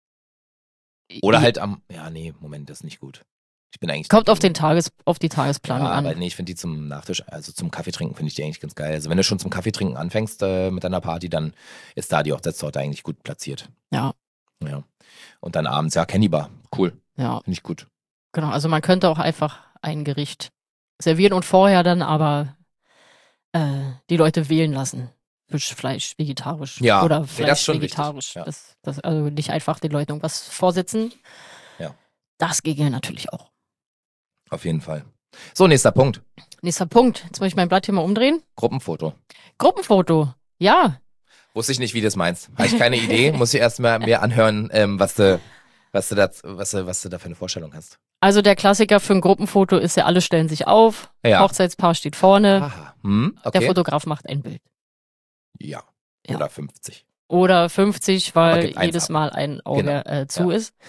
[SPEAKER 1] Oder halt Moment, das ist nicht gut. Ich bin eigentlich.
[SPEAKER 2] Kommt auf
[SPEAKER 1] dagegen.
[SPEAKER 2] die Tagesplanung
[SPEAKER 1] Ja,
[SPEAKER 2] an.
[SPEAKER 1] aber nee, ich finde die zum Nachtisch, also zum Kaffee trinken, finde ich die eigentlich ganz geil. Also wenn du schon zum Kaffee trinken anfängst mit deiner Party, dann ist da die Hochzeitstorte eigentlich gut platziert.
[SPEAKER 2] Ja.
[SPEAKER 1] Ja. Und dann abends, ja, Candy Bar. Cool.
[SPEAKER 2] Ja,
[SPEAKER 1] Finde ich gut.
[SPEAKER 2] genau. Also man könnte auch einfach ein Gericht servieren und vorher dann aber die Leute wählen lassen. Fisch, Fleisch, vegetarisch.
[SPEAKER 1] Ja,
[SPEAKER 2] Oder
[SPEAKER 1] nee, das
[SPEAKER 2] Fleisch,
[SPEAKER 1] ist schon
[SPEAKER 2] vegetarisch.
[SPEAKER 1] richtig,
[SPEAKER 2] Das, also nicht einfach den Leuten irgendwas vorsitzen.
[SPEAKER 1] Ja.
[SPEAKER 2] Das ginge natürlich auch.
[SPEAKER 1] Auf jeden Fall. So, nächster Punkt.
[SPEAKER 2] Nächster Punkt. Jetzt muss ich mein Blatt hier mal umdrehen.
[SPEAKER 1] Gruppenfoto.
[SPEAKER 2] Gruppenfoto. Ja.
[SPEAKER 1] Wusste ich nicht, wie du das meinst. Habe ich keine Idee. Muss ich erst mal mir anhören, was du da für eine Vorstellung hast.
[SPEAKER 2] Also der Klassiker für ein Gruppenfoto ist ja, alle stellen sich auf.
[SPEAKER 1] Ja.
[SPEAKER 2] Hochzeitspaar steht vorne.
[SPEAKER 1] Aha.
[SPEAKER 2] Der
[SPEAKER 1] Okay.
[SPEAKER 2] Fotograf macht ein Bild.
[SPEAKER 1] Ja.
[SPEAKER 2] Ja.
[SPEAKER 1] Oder 50.
[SPEAKER 2] Oder 50,
[SPEAKER 1] Aber
[SPEAKER 2] weil
[SPEAKER 1] gibt eins
[SPEAKER 2] jedes
[SPEAKER 1] ab.
[SPEAKER 2] Mal ein Auge
[SPEAKER 1] Genau.
[SPEAKER 2] zu
[SPEAKER 1] Ja.
[SPEAKER 2] ist.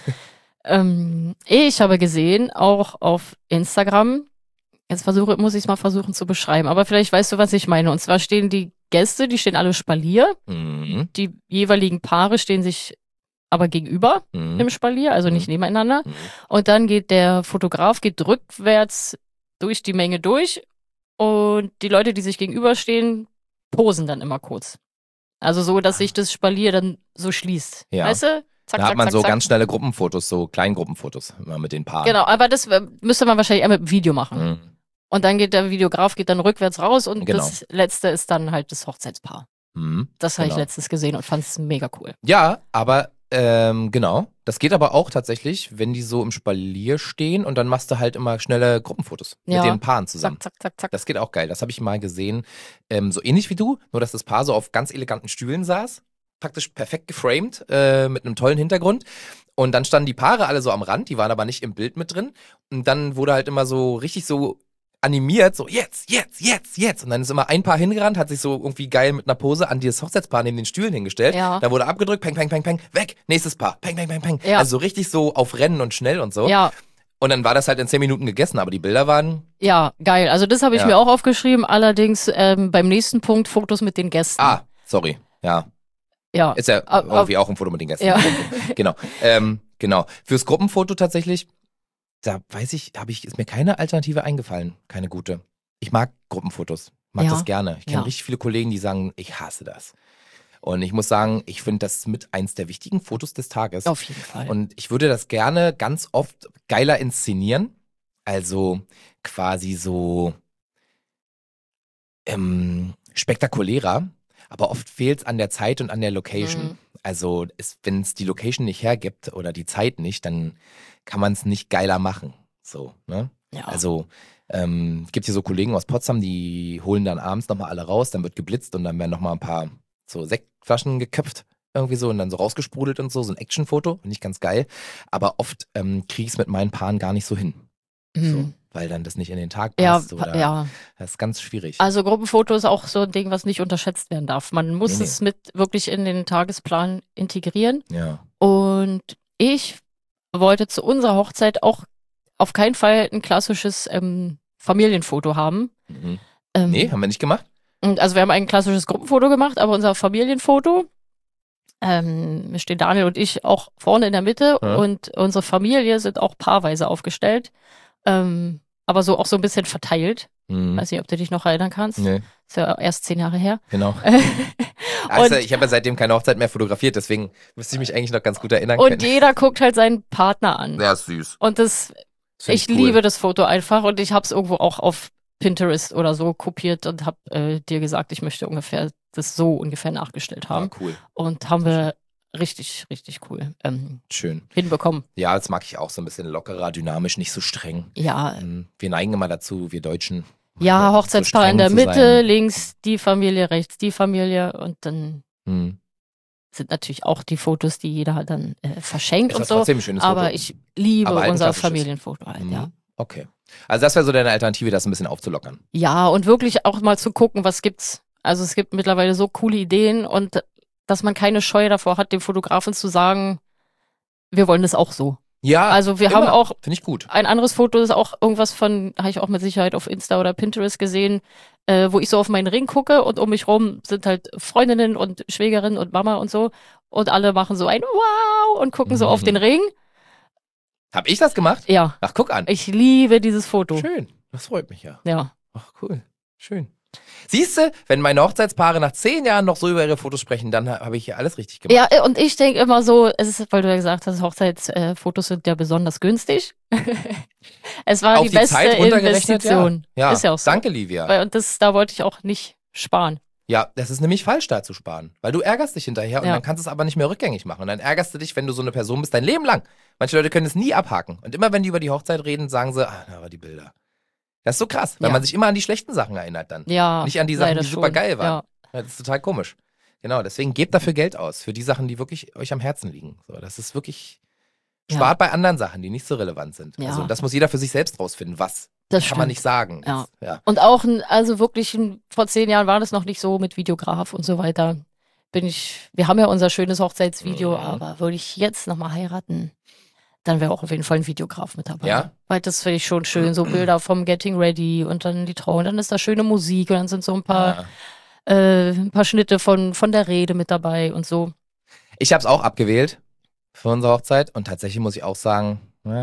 [SPEAKER 2] Ich habe gesehen, auch auf Instagram, muss ich es mal versuchen zu beschreiben, aber vielleicht weißt du, was ich meine. Und zwar stehen die Gäste, die stehen alle Spalier.
[SPEAKER 1] Mhm.
[SPEAKER 2] Die jeweiligen Paare stehen sich aber gegenüber
[SPEAKER 1] Mhm.
[SPEAKER 2] im Spalier, also nicht nebeneinander.
[SPEAKER 1] Mhm.
[SPEAKER 2] Und dann geht der Fotograf rückwärts durch die Menge durch und die Leute, die sich gegenüberstehen, posen dann immer kurz. Also so, dass sich das Spalier dann so schließt.
[SPEAKER 1] Ja.
[SPEAKER 2] Weißt du? Zack,
[SPEAKER 1] Da hat
[SPEAKER 2] zack,
[SPEAKER 1] man
[SPEAKER 2] zack,
[SPEAKER 1] so
[SPEAKER 2] zack.
[SPEAKER 1] ganz schnelle Gruppenfotos, so Kleingruppenfotos immer mit den Paaren.
[SPEAKER 2] Genau, aber das müsste man wahrscheinlich eher mit dem Video machen.
[SPEAKER 1] Mhm.
[SPEAKER 2] Und dann geht der Videograf dann rückwärts raus und
[SPEAKER 1] Genau.
[SPEAKER 2] das letzte ist dann halt das Hochzeitspaar.
[SPEAKER 1] Mhm.
[SPEAKER 2] Das habe ich
[SPEAKER 1] Genau.
[SPEAKER 2] letztens gesehen und fand es mega cool.
[SPEAKER 1] Ja, aber Genau. Das geht aber auch tatsächlich, wenn die so im Spalier stehen und dann machst du halt immer schnelle Gruppenfotos mit
[SPEAKER 2] Ja.
[SPEAKER 1] den Paaren zusammen.
[SPEAKER 2] Zack, zack, zack, zack.
[SPEAKER 1] Das geht auch geil. Das habe ich mal gesehen. So ähnlich wie du, nur dass das Paar so auf ganz eleganten Stühlen saß. Praktisch perfekt geframed, mit einem tollen Hintergrund. Und dann standen die Paare alle so am Rand, die waren aber nicht im Bild mit drin. Und dann wurde halt immer so richtig so animiert, so jetzt. Und dann ist immer ein Paar hingerannt, hat sich so irgendwie geil mit einer Pose an dieses Hochzeitspaar neben den Stühlen hingestellt.
[SPEAKER 2] Ja.
[SPEAKER 1] Da wurde abgedrückt, peng, peng, peng, peng, weg, nächstes Paar, peng, peng, peng, peng.
[SPEAKER 2] Ja.
[SPEAKER 1] Also so richtig so auf Rennen und schnell und so.
[SPEAKER 2] Ja,
[SPEAKER 1] Und dann war das halt in 10 Minuten gegessen, aber die Bilder waren,
[SPEAKER 2] ja, geil. Also das habe ich
[SPEAKER 1] Ja.
[SPEAKER 2] mir auch aufgeschrieben. Allerdings beim nächsten Punkt Fotos mit den Gästen.
[SPEAKER 1] sorry, ja,
[SPEAKER 2] Ja.
[SPEAKER 1] ist ja irgendwie auch ein Foto mit den Gästen.
[SPEAKER 2] Ja.
[SPEAKER 1] Genau, genau. Fürs Gruppenfoto tatsächlich, da ist mir keine Alternative eingefallen, keine gute. Ich mag Gruppenfotos, mag
[SPEAKER 2] Ja.
[SPEAKER 1] das gerne. Ich kenne
[SPEAKER 2] Ja.
[SPEAKER 1] richtig viele Kollegen, die sagen, ich hasse das. Und ich muss sagen, ich finde das mit eins der wichtigen Fotos des Tages.
[SPEAKER 2] Auf jeden Fall.
[SPEAKER 1] Und ich würde das gerne ganz oft geiler inszenieren. Also quasi so spektakulärer. Aber oft fehlt es an der Zeit und an der Location.
[SPEAKER 2] Mhm.
[SPEAKER 1] Also wenn es die Location nicht hergibt oder die Zeit nicht, dann kann man es nicht geiler machen. So, ne?
[SPEAKER 2] Ja.
[SPEAKER 1] Also gibt hier so Kollegen aus Potsdam, die holen dann abends nochmal alle raus, dann wird geblitzt und dann werden nochmal ein paar so Sektflaschen geköpft irgendwie so und dann so rausgesprudelt und so ein Actionfoto, finde ich ganz geil. Aber oft kriege ich es mit meinen Paaren gar nicht so hin. So,
[SPEAKER 2] Mhm.
[SPEAKER 1] weil dann das nicht in den Tag
[SPEAKER 2] Ja,
[SPEAKER 1] passt oder
[SPEAKER 2] ja.
[SPEAKER 1] das ist ganz schwierig.
[SPEAKER 2] Also Gruppenfoto ist auch so ein Ding, was nicht unterschätzt werden darf. Man muss
[SPEAKER 1] Nee.
[SPEAKER 2] es mit wirklich in den Tagesplan integrieren.
[SPEAKER 1] Ja.
[SPEAKER 2] Und ich wollte zu unserer Hochzeit auch auf keinen Fall ein klassisches Familienfoto haben.
[SPEAKER 1] Mhm.
[SPEAKER 2] Ähm,
[SPEAKER 1] Nee, haben wir nicht gemacht?
[SPEAKER 2] und also wir haben ein klassisches Gruppenfoto gemacht, aber unser Familienfoto, stehen Daniel und ich auch vorne in der Mitte
[SPEAKER 1] Ja.
[SPEAKER 2] und unsere Familie sind auch paarweise aufgestellt, aber so auch so ein bisschen verteilt.
[SPEAKER 1] Mhm.
[SPEAKER 2] Weiß nicht, ob du dich noch erinnern kannst.
[SPEAKER 1] Nee,
[SPEAKER 2] Ist ja erst 10 Jahre her.
[SPEAKER 1] genau.
[SPEAKER 2] und,
[SPEAKER 1] Also, ich habe ja seitdem keine Hochzeit mehr fotografiert, deswegen müsste ich mich eigentlich noch ganz gut erinnern können.
[SPEAKER 2] und jeder guckt halt seinen Partner an.
[SPEAKER 1] Ja, ist süß.
[SPEAKER 2] Und das,
[SPEAKER 1] Find
[SPEAKER 2] ich
[SPEAKER 1] cool.
[SPEAKER 2] liebe das Foto einfach und ich habe es irgendwo auch auf Pinterest oder so kopiert und habe dir gesagt, ich möchte ungefähr das so ungefähr nachgestellt haben.
[SPEAKER 1] Ah, cool.
[SPEAKER 2] Und haben wir richtig, richtig cool
[SPEAKER 1] Schön.
[SPEAKER 2] hinbekommen.
[SPEAKER 1] Ja, das mag ich auch so ein bisschen lockerer, dynamisch, nicht so streng.
[SPEAKER 2] Ja,
[SPEAKER 1] Wir neigen immer dazu, wir Deutschen.
[SPEAKER 2] ja,
[SPEAKER 1] so
[SPEAKER 2] Hochzeitspaar
[SPEAKER 1] streng
[SPEAKER 2] in der
[SPEAKER 1] zu
[SPEAKER 2] Mitte,
[SPEAKER 1] sein.
[SPEAKER 2] links die Familie, rechts die Familie und dann
[SPEAKER 1] Hm.
[SPEAKER 2] sind natürlich auch die Fotos, die jeder dann verschenkt
[SPEAKER 1] Ist
[SPEAKER 2] und
[SPEAKER 1] das
[SPEAKER 2] so.
[SPEAKER 1] trotzdem ein schönes
[SPEAKER 2] Aber
[SPEAKER 1] Foto.
[SPEAKER 2] ich liebe
[SPEAKER 1] Aber halt ein
[SPEAKER 2] unser
[SPEAKER 1] klassisches.
[SPEAKER 2] Familienfoto halt, ja.
[SPEAKER 1] Okay. Also das wäre so deine Alternative, das ein bisschen aufzulockern.
[SPEAKER 2] Ja, und wirklich auch mal zu gucken, was gibt's. Also es gibt mittlerweile so coole Ideen und dass man keine Scheu davor hat, dem Fotografen zu sagen, wir wollen das auch so.
[SPEAKER 1] Ja,
[SPEAKER 2] Also wir
[SPEAKER 1] immer.
[SPEAKER 2] haben auch
[SPEAKER 1] Finde ich gut.
[SPEAKER 2] ein anderes Foto, das ist auch irgendwas von, habe ich auch mit Sicherheit auf Insta oder Pinterest gesehen, wo ich so auf meinen Ring gucke und um mich rum sind halt Freundinnen und Schwägerin und Mama und so und alle machen so ein Wow und gucken so auf
[SPEAKER 1] Mhm.
[SPEAKER 2] den Ring.
[SPEAKER 1] Hab ich das gemacht?
[SPEAKER 2] Ja,
[SPEAKER 1] Ach, guck an.
[SPEAKER 2] ich liebe dieses Foto.
[SPEAKER 1] Schön. Das freut mich ja.
[SPEAKER 2] Ja.
[SPEAKER 1] Ach, cool. Schön. Siehst du, wenn meine Hochzeitspaare nach 10 Jahren noch so über ihre Fotos sprechen, dann habe ich hier alles richtig gemacht.
[SPEAKER 2] Ja, und ich denke immer so, es ist, weil du ja gesagt hast, Hochzeitsfotos sind ja besonders günstig. Es war
[SPEAKER 1] Auf
[SPEAKER 2] die
[SPEAKER 1] die
[SPEAKER 2] beste
[SPEAKER 1] Zeit runtergerechnet,
[SPEAKER 2] Investition.
[SPEAKER 1] Ja,
[SPEAKER 2] Ist ja auch so.
[SPEAKER 1] danke, Livia.
[SPEAKER 2] Und da wollte ich auch nicht sparen.
[SPEAKER 1] Ja, das ist nämlich falsch, da zu sparen. Weil du ärgerst dich hinterher und
[SPEAKER 2] Ja.
[SPEAKER 1] dann kannst du es aber nicht mehr rückgängig machen. Und dann ärgerst du dich, wenn du so eine Person bist, dein Leben lang. Manche Leute können es nie abhaken. Und immer wenn die über die Hochzeit reden, sagen sie, ah, aber die Bilder. Das ist so krass, weil
[SPEAKER 2] Ja.
[SPEAKER 1] man sich immer an die schlechten Sachen erinnert dann.
[SPEAKER 2] Ja.
[SPEAKER 1] Nicht an die Sachen,
[SPEAKER 2] leider
[SPEAKER 1] die super
[SPEAKER 2] schon.
[SPEAKER 1] geil waren.
[SPEAKER 2] Ja.
[SPEAKER 1] Ja, das ist total komisch. Genau, deswegen gebt dafür Geld aus, für die Sachen, die wirklich euch am Herzen liegen. So, das ist wirklich,
[SPEAKER 2] Ja.
[SPEAKER 1] spart bei anderen Sachen, die nicht so relevant sind.
[SPEAKER 2] Ja.
[SPEAKER 1] Also das muss jeder für sich selbst rausfinden, was.
[SPEAKER 2] Das
[SPEAKER 1] Kann man
[SPEAKER 2] stimmt.
[SPEAKER 1] nicht sagen.
[SPEAKER 2] Ja.
[SPEAKER 1] Ja.
[SPEAKER 2] Und auch, also wirklich, vor 10 Jahren war das noch nicht so mit Videograf und so weiter. Wir haben ja unser schönes Hochzeitsvideo,
[SPEAKER 1] Mhm.
[SPEAKER 2] aber würde ich jetzt nochmal heiraten, dann wäre auch auf jeden Fall ein Videograf mit dabei.
[SPEAKER 1] Ja?
[SPEAKER 2] Weil das finde ich schon schön, so Bilder vom Getting Ready und dann die Trauung, dann ist da schöne Musik und dann sind so ein paar Schnitte von der Rede mit dabei und so.
[SPEAKER 1] Ich habe es auch abgewählt für unsere Hochzeit und tatsächlich muss ich auch sagen,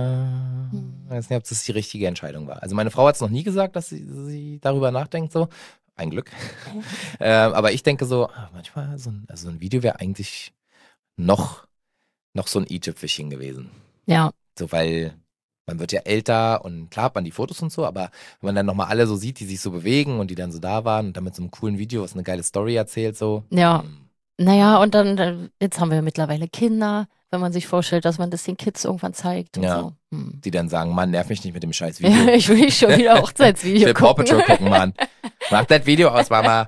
[SPEAKER 1] ich weiß nicht, ob das die richtige Entscheidung war. Also meine Frau hat es noch nie gesagt, dass sie darüber nachdenkt, so. Ein Glück. Aber ich denke so, manchmal so ein Video wäre eigentlich noch so ein i-Tüpfelchen gewesen.
[SPEAKER 2] Ja,
[SPEAKER 1] So, weil man wird ja älter und klar hat man die Fotos und so, aber wenn man dann nochmal alle so sieht, die sich so bewegen und die dann so da waren und dann mit so einem coolen Video, was eine geile Story erzählt, so.
[SPEAKER 2] ja. Naja, und dann, jetzt haben wir mittlerweile Kinder, wenn man sich vorstellt, dass man das den Kids irgendwann zeigt und
[SPEAKER 1] Ja.
[SPEAKER 2] so. Hm.
[SPEAKER 1] Die dann sagen, Mann, nerv mich nicht mit dem scheiß Video.
[SPEAKER 2] Ja, ich will nicht schon wieder
[SPEAKER 1] Ich
[SPEAKER 2] Hochzeitsvideo
[SPEAKER 1] will Paw
[SPEAKER 2] gucken.
[SPEAKER 1] Patrol gucken, Mann. Mach das Video aus, Mama.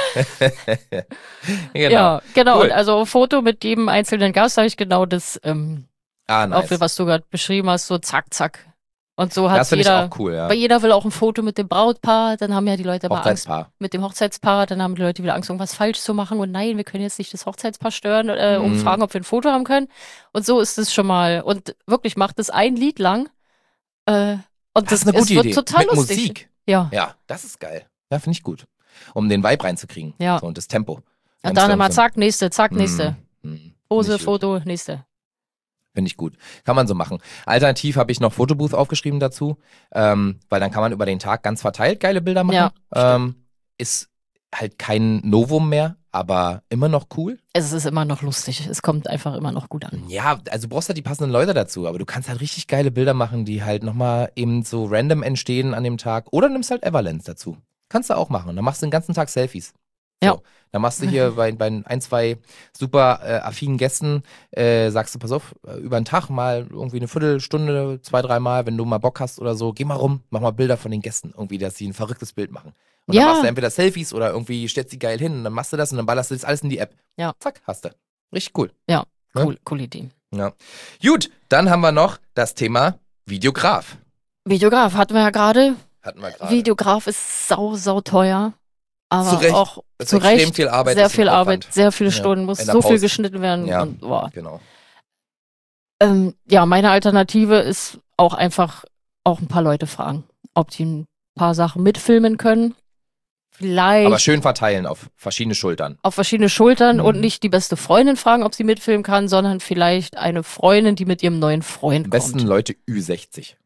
[SPEAKER 1] Genau.
[SPEAKER 2] Ja, genau.
[SPEAKER 1] Cool.
[SPEAKER 2] Und also Foto mit jedem einzelnen Gast habe ich genau das
[SPEAKER 1] Nice.
[SPEAKER 2] Outfit, was du gerade beschrieben hast, so zack, zack. Und so hat
[SPEAKER 1] Das finde ich
[SPEAKER 2] jeder,
[SPEAKER 1] auch cool, ja.
[SPEAKER 2] weil jeder will auch ein Foto mit dem Brautpaar, dann haben ja die Leute immer Angst
[SPEAKER 1] Hochzeitspaar.
[SPEAKER 2] mit dem Hochzeitspaar, dann haben die Leute wieder Angst, irgendwas falsch zu machen und nein, wir können jetzt nicht das Hochzeitspaar stören, um fragen, ob wir ein Foto haben können. Und so ist es schon mal. Und wirklich macht es ein Lied lang. Und
[SPEAKER 1] Das ist eine gute
[SPEAKER 2] wird
[SPEAKER 1] Idee.
[SPEAKER 2] total
[SPEAKER 1] Mit
[SPEAKER 2] lustig.
[SPEAKER 1] Musik.
[SPEAKER 2] Ja.
[SPEAKER 1] Ja, das ist geil. Ja, finde ich gut. Um den Vibe reinzukriegen.
[SPEAKER 2] Ja.
[SPEAKER 1] So, und das Tempo.
[SPEAKER 2] Und dann immer zack, nächste,
[SPEAKER 1] Pose,
[SPEAKER 2] Pose, Foto, nächste.
[SPEAKER 1] Finde ich gut. Kann man so machen. Alternativ habe ich noch Fotobooth aufgeschrieben dazu, weil dann kann man über den Tag ganz verteilt geile Bilder machen.
[SPEAKER 2] Ja,
[SPEAKER 1] ist halt kein Novum mehr, aber immer noch cool.
[SPEAKER 2] Es ist immer noch lustig. Es kommt einfach immer noch gut an.
[SPEAKER 1] Ja, also du brauchst halt die passenden Leute dazu, aber du kannst halt richtig geile Bilder machen, die halt nochmal eben so random entstehen an dem Tag. Oder nimmst halt Everlens dazu. Kannst du auch machen. Und dann machst du den ganzen Tag Selfies. So.
[SPEAKER 2] Ja.
[SPEAKER 1] Dann machst du hier bei ein, zwei super affinen Gästen, sagst du, pass auf, über den Tag mal irgendwie eine Viertelstunde, 2, 3 Mal, wenn du mal Bock hast oder so, geh mal rum, mach mal Bilder von den Gästen, irgendwie, dass sie ein verrücktes Bild machen. Und dann
[SPEAKER 2] Ja.
[SPEAKER 1] machst du entweder Selfies oder irgendwie stellst sie geil hin und dann machst du das und dann ballerst du das alles in die App.
[SPEAKER 2] Ja.
[SPEAKER 1] Zack, hast du. Richtig cool.
[SPEAKER 2] Ja,
[SPEAKER 1] Ne?
[SPEAKER 2] coole Idee.
[SPEAKER 1] Ja. Gut, dann haben wir noch das Thema Videograf.
[SPEAKER 2] Videograf hatten wir ja gerade.
[SPEAKER 1] Hatten wir gerade.
[SPEAKER 2] Videograf ist sau teuer. Aber
[SPEAKER 1] Zu Recht.
[SPEAKER 2] auch
[SPEAKER 1] Das ist
[SPEAKER 2] zu
[SPEAKER 1] extrem
[SPEAKER 2] Recht
[SPEAKER 1] viel Arbeit.
[SPEAKER 2] sehr
[SPEAKER 1] ist ein
[SPEAKER 2] viel Arbeit,
[SPEAKER 1] Aufwand.
[SPEAKER 2] sehr viele
[SPEAKER 1] Ja.
[SPEAKER 2] Stunden, muss
[SPEAKER 1] In der
[SPEAKER 2] so viel
[SPEAKER 1] Post.
[SPEAKER 2] geschnitten werden.
[SPEAKER 1] Ja.
[SPEAKER 2] Und, boah.
[SPEAKER 1] Genau.
[SPEAKER 2] Ja, meine Alternative ist auch einfach auch ein paar Leute fragen, ob die ein paar Sachen mitfilmen können. Vielleicht
[SPEAKER 1] Aber schön verteilen auf verschiedene Schultern.
[SPEAKER 2] auf verschiedene Schultern
[SPEAKER 1] Mhm.
[SPEAKER 2] und nicht die beste Freundin fragen, ob sie mitfilmen kann, sondern vielleicht eine Freundin, die mit ihrem neuen Freund
[SPEAKER 1] Am besten
[SPEAKER 2] kommt.
[SPEAKER 1] Leute Ü60.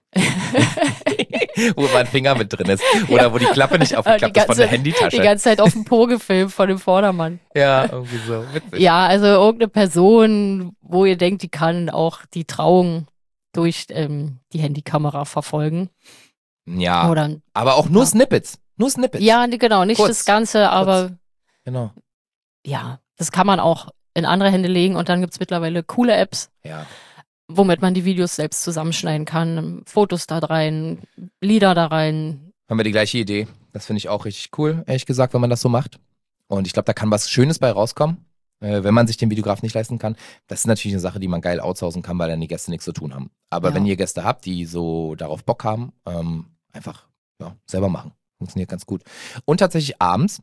[SPEAKER 1] Wo mein Finger mit drin ist. Oder wo die Klappe nicht aufgeklappt ist von der
[SPEAKER 2] Die
[SPEAKER 1] Handytasche.
[SPEAKER 2] ganze Zeit auf dem Po gefilmt von dem Vordermann.
[SPEAKER 1] Ja, irgendwie so. Witzig.
[SPEAKER 2] Ja, also irgendeine Person, wo ihr denkt, die kann auch die Trauung durch die Handykamera verfolgen.
[SPEAKER 1] Ja,
[SPEAKER 2] Oder
[SPEAKER 1] aber auch nur
[SPEAKER 2] Ja.
[SPEAKER 1] Snippets. Nur Snippets.
[SPEAKER 2] ja, genau, nicht
[SPEAKER 1] Kurz,
[SPEAKER 2] das Ganze, aber
[SPEAKER 1] Genau.
[SPEAKER 2] ja, das kann man auch in andere Hände legen und dann gibt's mittlerweile coole Apps,
[SPEAKER 1] Ja.
[SPEAKER 2] womit man die Videos selbst zusammenschneiden kann. Fotos da rein, Lieder da rein.
[SPEAKER 1] Haben wir die gleiche Idee. Das finde ich auch richtig cool, ehrlich gesagt, wenn man das so macht. Und ich glaube, da kann was Schönes bei rauskommen, wenn man sich den Videograf nicht leisten kann. Das ist natürlich eine Sache, die man geil outsourcen kann, weil dann die Gäste nichts zu tun haben. Aber
[SPEAKER 2] Ja.
[SPEAKER 1] wenn ihr Gäste habt, die so darauf Bock haben, einfach selber machen. Funktioniert ganz gut. Und tatsächlich abends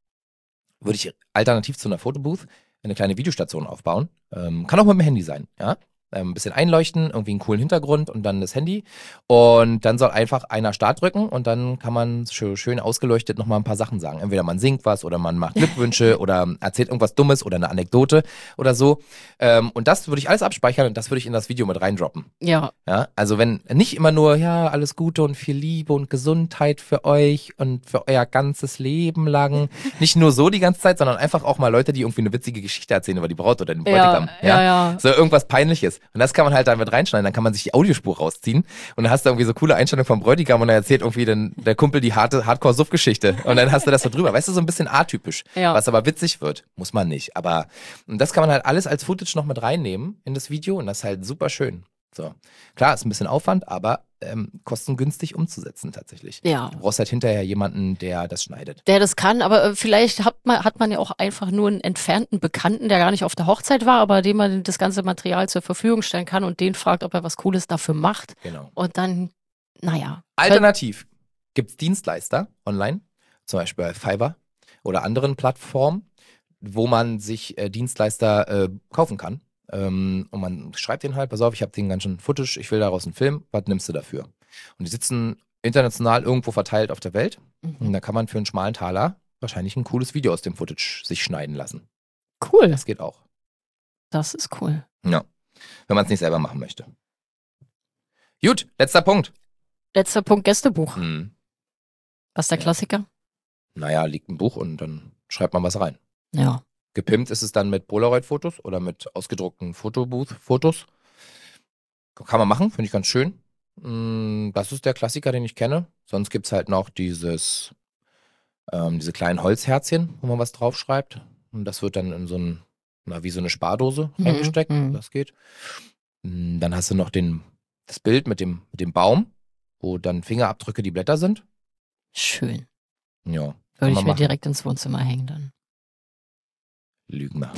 [SPEAKER 1] würde ich alternativ zu einer Fotobooth eine kleine Videostation aufbauen. Kann auch mit dem Handy sein, ja. Ein bisschen einleuchten, irgendwie einen coolen Hintergrund und dann das Handy. Und dann soll einfach einer Start drücken und dann kann man schön ausgeleuchtet nochmal ein paar Sachen sagen. Entweder man singt was oder man macht Glückwünsche oder erzählt irgendwas Dummes oder eine Anekdote oder so. Und das würde ich alles abspeichern und das würde ich in das Video mit reindroppen.
[SPEAKER 2] Ja,
[SPEAKER 1] Ja, also wenn nicht immer nur, ja, alles Gute und viel Liebe und Gesundheit für euch und für euer ganzes Leben lang. Nicht nur so die ganze Zeit, sondern einfach auch mal Leute, die irgendwie eine witzige Geschichte erzählen über die Braut oder den Bräutigam.
[SPEAKER 2] ja.
[SPEAKER 1] So irgendwas Peinliches. Und das kann man halt damit reinschneiden. Dann kann man sich die Audiospur rausziehen und dann hast du irgendwie so coole Einstellungen vom Bräutigam und dann erzählt irgendwie der Kumpel die harte Hardcore-Suff-Geschichte. Und dann hast du das so drüber. Weißt du, so ein bisschen atypisch.
[SPEAKER 2] Ja.
[SPEAKER 1] Was aber witzig wird. Muss man nicht. Aber das kann man halt alles als Footage noch mit reinnehmen in das Video und das ist halt super schön. So. Klar, ist ein bisschen Aufwand, aber kostengünstig umzusetzen tatsächlich.
[SPEAKER 2] Ja.
[SPEAKER 1] Du brauchst halt hinterher jemanden, der das schneidet.
[SPEAKER 2] Der das kann, aber vielleicht hat man ja auch einfach nur einen entfernten Bekannten, der gar nicht auf der Hochzeit war, aber dem man das ganze Material zur Verfügung stellen kann und den fragt, ob er was Cooles dafür macht.
[SPEAKER 1] Genau.
[SPEAKER 2] Und dann, naja.
[SPEAKER 1] Alternativ gibt es Dienstleister online, zum Beispiel bei Fiverr oder anderen Plattformen, wo man sich Dienstleister kaufen kann. Und man schreibt denen halt, pass auf, ich habe den ganzen Footage, ich will daraus einen Film, was nimmst du dafür? Und die sitzen international irgendwo verteilt auf der Welt und da kann man für einen schmalen Taler wahrscheinlich ein cooles Video aus dem Footage sich schneiden lassen.
[SPEAKER 2] Cool.
[SPEAKER 1] Das geht auch.
[SPEAKER 2] Das ist cool.
[SPEAKER 1] Ja, wenn man es nicht selber machen möchte. Gut, letzter Punkt.
[SPEAKER 2] Letzter Punkt, Gästebuch.
[SPEAKER 1] Hm.
[SPEAKER 2] Was ist der
[SPEAKER 1] Ja.
[SPEAKER 2] Klassiker?
[SPEAKER 1] Naja, liegt ein Buch und dann schreibt man was rein.
[SPEAKER 2] Ja.
[SPEAKER 1] Gepimpt ist es dann mit Polaroid-Fotos oder mit ausgedruckten Fotobooth-Fotos. Kann man machen, finde ich ganz schön. Das ist der Klassiker, den ich kenne. Sonst gibt es halt noch diese kleinen Holzherzchen, wo man was draufschreibt. Und das wird dann in so wie so eine Spardose reingesteckt. Das geht. Dann hast du noch das Bild mit dem Baum, wo dann Fingerabdrücke die Blätter sind.
[SPEAKER 2] Schön.
[SPEAKER 1] Ja.
[SPEAKER 2] Würde ich mir direkt ins Wohnzimmer hängen dann.
[SPEAKER 1] Lügen machen.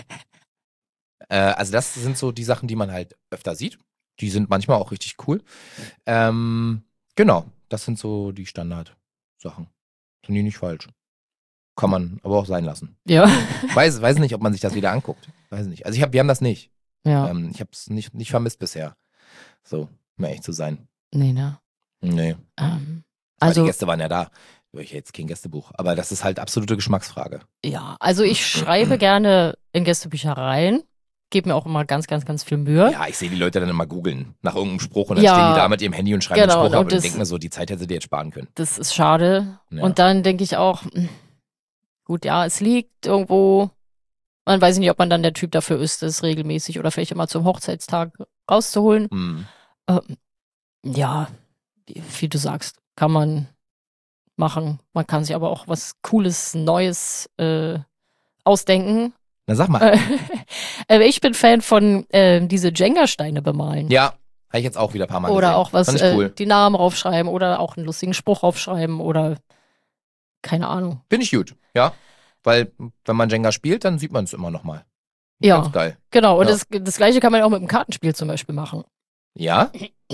[SPEAKER 1] Also das sind so die Sachen, die man halt öfter sieht. Die sind manchmal auch richtig cool. Genau, das sind so die Standardsachen. Sind die nicht falsch. Kann man aber auch sein lassen.
[SPEAKER 2] Ja.
[SPEAKER 1] Weiß nicht, ob man sich das wieder anguckt. Weiß nicht. Also wir haben das nicht.
[SPEAKER 2] Ja.
[SPEAKER 1] Ich habe es nicht vermisst bisher. So, um echt zu sein.
[SPEAKER 2] Nee, ne?
[SPEAKER 1] Nee.
[SPEAKER 2] Also
[SPEAKER 1] die Gäste waren ja da. Ich jetzt kein Gästebuch. Aber das ist halt absolute Geschmacksfrage.
[SPEAKER 2] Ja, also ich schreibe gerne in Gästebücher rein. Gebe mir auch immer ganz, ganz, ganz viel Mühe.
[SPEAKER 1] Ja, ich sehe die Leute dann immer googeln nach irgendeinem Spruch und dann stehen die da mit ihrem Handy und schreiben den Spruch ab und denken mir so, die Zeit hätte sie dir jetzt sparen können.
[SPEAKER 2] Das ist schade. Ja. Und dann denke ich auch, gut, ja, es liegt irgendwo. Man weiß nicht, ob man dann der Typ dafür ist, das regelmäßig oder vielleicht immer zum Hochzeitstag rauszuholen. Ja, wie du sagst, kann man machen. Man kann sich aber auch was Cooles, Neues ausdenken.
[SPEAKER 1] Na, sag mal.
[SPEAKER 2] Ich bin Fan von diese Jenga-Steine bemalen.
[SPEAKER 1] Ja, habe ich jetzt auch wieder ein paar Mal
[SPEAKER 2] oder
[SPEAKER 1] gesehen.
[SPEAKER 2] Auch was
[SPEAKER 1] cool.
[SPEAKER 2] Die Namen raufschreiben oder auch einen lustigen Spruch raufschreiben oder keine Ahnung.
[SPEAKER 1] Finde ich gut, ja. Weil, wenn man Jenga spielt, dann sieht man es immer noch mal.
[SPEAKER 2] Ja,
[SPEAKER 1] ganz geil.
[SPEAKER 2] Genau, und das Gleiche kann man auch mit dem Kartenspiel zum Beispiel machen.
[SPEAKER 1] Ja?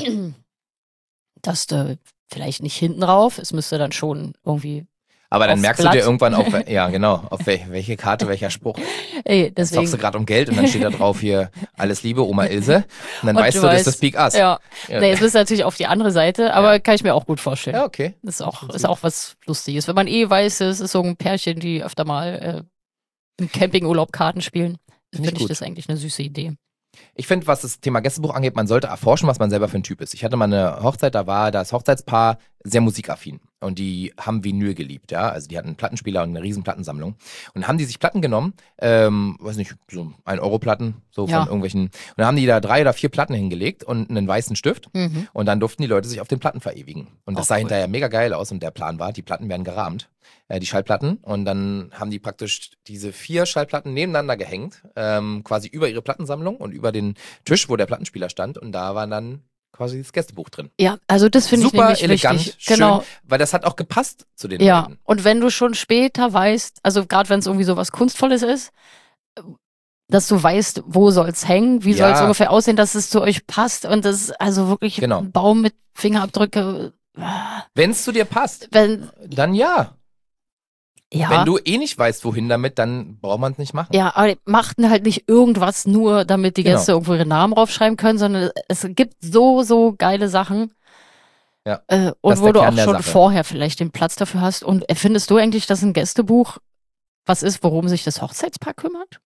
[SPEAKER 2] Dass du vielleicht nicht hinten rauf, es müsste dann schon irgendwie.
[SPEAKER 1] Aber dann merkst du dir irgendwann auf welche Karte, welcher Spruch.
[SPEAKER 2] Ey, deswegen.
[SPEAKER 1] Dann zockst du gerade um Geld und dann steht da drauf hier, alles Liebe, Oma Ilse. Und dann weißt du, das ist das Peak Ass.
[SPEAKER 2] Ja. Nee, es ist natürlich auf die andere Seite, aber kann ich mir auch gut vorstellen.
[SPEAKER 1] Ja, okay.
[SPEAKER 2] Das ist auch was Lustiges. Wenn man weiß, es ist so ein Pärchen, die öfter mal im Campingurlaub Karten spielen, finde ich das eigentlich eine süße Idee.
[SPEAKER 1] Ich finde, was das Thema Gästebuch angeht, man sollte erforschen, was man selber für ein Typ ist. Ich hatte mal eine Hochzeit, da war das Hochzeitspaar sehr musikaffin und die haben Vinyl geliebt, ja. Also die hatten einen Plattenspieler und eine riesen Plattensammlung und haben die sich Platten genommen, weiß nicht, so 1-Euro-Platten, so von irgendwelchen, und dann haben die da 3 oder 4 Platten hingelegt und einen weißen Stift und dann durften die Leute sich auf den Platten verewigen. Und das sah hinterher mega geil aus und der Plan war, die Platten werden gerahmt. Die Schallplatten und dann haben die praktisch diese 4 Schallplatten nebeneinander gehängt, quasi über ihre Plattensammlung und über den Tisch, wo der Plattenspieler stand und da war dann quasi das Gästebuch drin.
[SPEAKER 2] Ja, also das finde ich nämlich
[SPEAKER 1] elegant,
[SPEAKER 2] wichtig.
[SPEAKER 1] Schön,
[SPEAKER 2] genau.
[SPEAKER 1] Weil das hat auch gepasst zu den
[SPEAKER 2] Ja,
[SPEAKER 1] Leuten.
[SPEAKER 2] und wenn du schon später weißt, also gerade wenn es irgendwie so was Kunstvolles ist, dass du weißt, wo soll es hängen, wie soll es ungefähr aussehen, dass es zu euch passt und das ist also wirklich ein Baum mit Fingerabdrücke.
[SPEAKER 1] Wenn es zu dir passt, dann ja.
[SPEAKER 2] Ja.
[SPEAKER 1] Wenn du nicht weißt, wohin damit, dann braucht man es nicht machen.
[SPEAKER 2] Ja, aber die machten halt nicht irgendwas nur, damit die Gäste irgendwo ihre Namen raufschreiben können, sondern es gibt so geile Sachen.
[SPEAKER 1] Ja.
[SPEAKER 2] Und wo du auch schon vorher vielleicht den Platz dafür hast. Und findest du eigentlich, dass ein Gästebuch was ist, worum sich das Hochzeitspaar kümmert?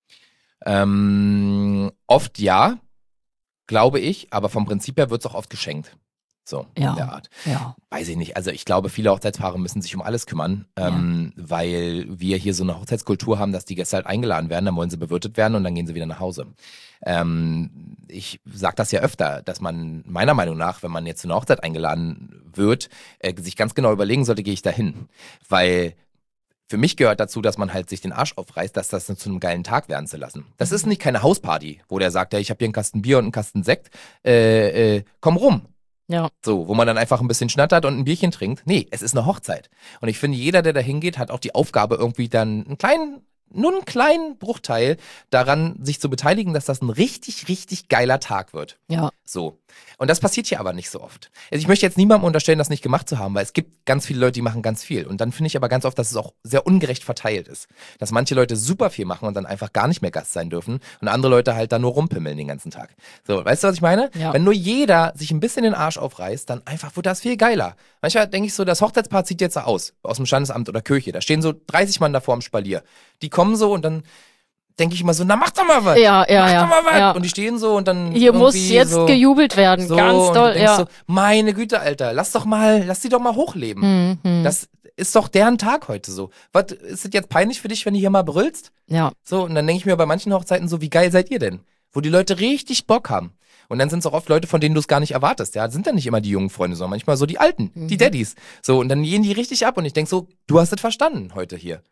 [SPEAKER 1] Oft ja, glaube ich, aber vom Prinzip her wird es auch oft geschenkt. So, in der Art.
[SPEAKER 2] Ja.
[SPEAKER 1] Weiß ich nicht. Also ich glaube, viele Hochzeitspaare müssen sich um alles kümmern, weil wir hier so eine Hochzeitskultur haben, dass die Gäste halt eingeladen werden, dann wollen sie bewirtet werden und dann gehen sie wieder nach Hause. Ich sage das ja öfter, dass man meiner Meinung nach, wenn man jetzt zu einer Hochzeit eingeladen wird, sich ganz genau überlegen sollte, gehe ich da hin. Weil für mich gehört dazu, dass man halt sich den Arsch aufreißt, das zu einem geilen Tag werden zu lassen. Das ist nicht keine Hausparty, wo der sagt, ja, ich habe hier einen Kasten Bier und einen Kasten Sekt, komm rum.
[SPEAKER 2] Ja.
[SPEAKER 1] So, wo man dann einfach ein bisschen schnattert und ein Bierchen trinkt. Nee, es ist eine Hochzeit. Und ich finde, jeder, der da hingeht, hat auch die Aufgabe, irgendwie dann nur einen kleinen Bruchteil daran, sich zu beteiligen, dass das ein richtig, richtig geiler Tag wird.
[SPEAKER 2] Ja.
[SPEAKER 1] So. Und das passiert hier aber nicht so oft. Also ich möchte jetzt niemandem unterstellen, das nicht gemacht zu haben, weil es gibt ganz viele Leute, die machen ganz viel. Und dann finde ich aber ganz oft, dass es auch sehr ungerecht verteilt ist. Dass manche Leute super viel machen und dann einfach gar nicht mehr Gast sein dürfen und andere Leute halt da nur rumpimmeln den ganzen Tag. So, weißt du, was ich meine?
[SPEAKER 2] Ja.
[SPEAKER 1] Wenn nur jeder sich ein bisschen den Arsch aufreißt, dann einfach wird das viel geiler. Manchmal denke ich so, das Hochzeitspaar zieht jetzt so aus dem Standesamt oder Kirche. Da stehen so 30 Mann davor am Spalier. Die kommen so und dann denke ich immer so, na mach doch mal was.
[SPEAKER 2] Ja.
[SPEAKER 1] Mach doch mal was. Ja. Und die stehen so und dann
[SPEAKER 2] hier muss jetzt so gejubelt werden, so, ganz doll.
[SPEAKER 1] Und so, meine Güte, Alter, lass die doch mal hochleben. Das ist doch deren Tag heute so. Was, ist es jetzt peinlich für dich, wenn du hier mal brüllst?
[SPEAKER 2] Ja.
[SPEAKER 1] So, und dann denke ich mir bei manchen Hochzeiten so, wie geil seid ihr denn? Wo die Leute richtig Bock haben. Und dann sind es auch oft Leute, von denen du es gar nicht erwartest. Ja, das sind dann nicht immer die jungen Freunde, sondern manchmal so die Alten, die Daddys. So, und dann gehen die richtig ab und ich denke so, du hast es verstanden heute hier.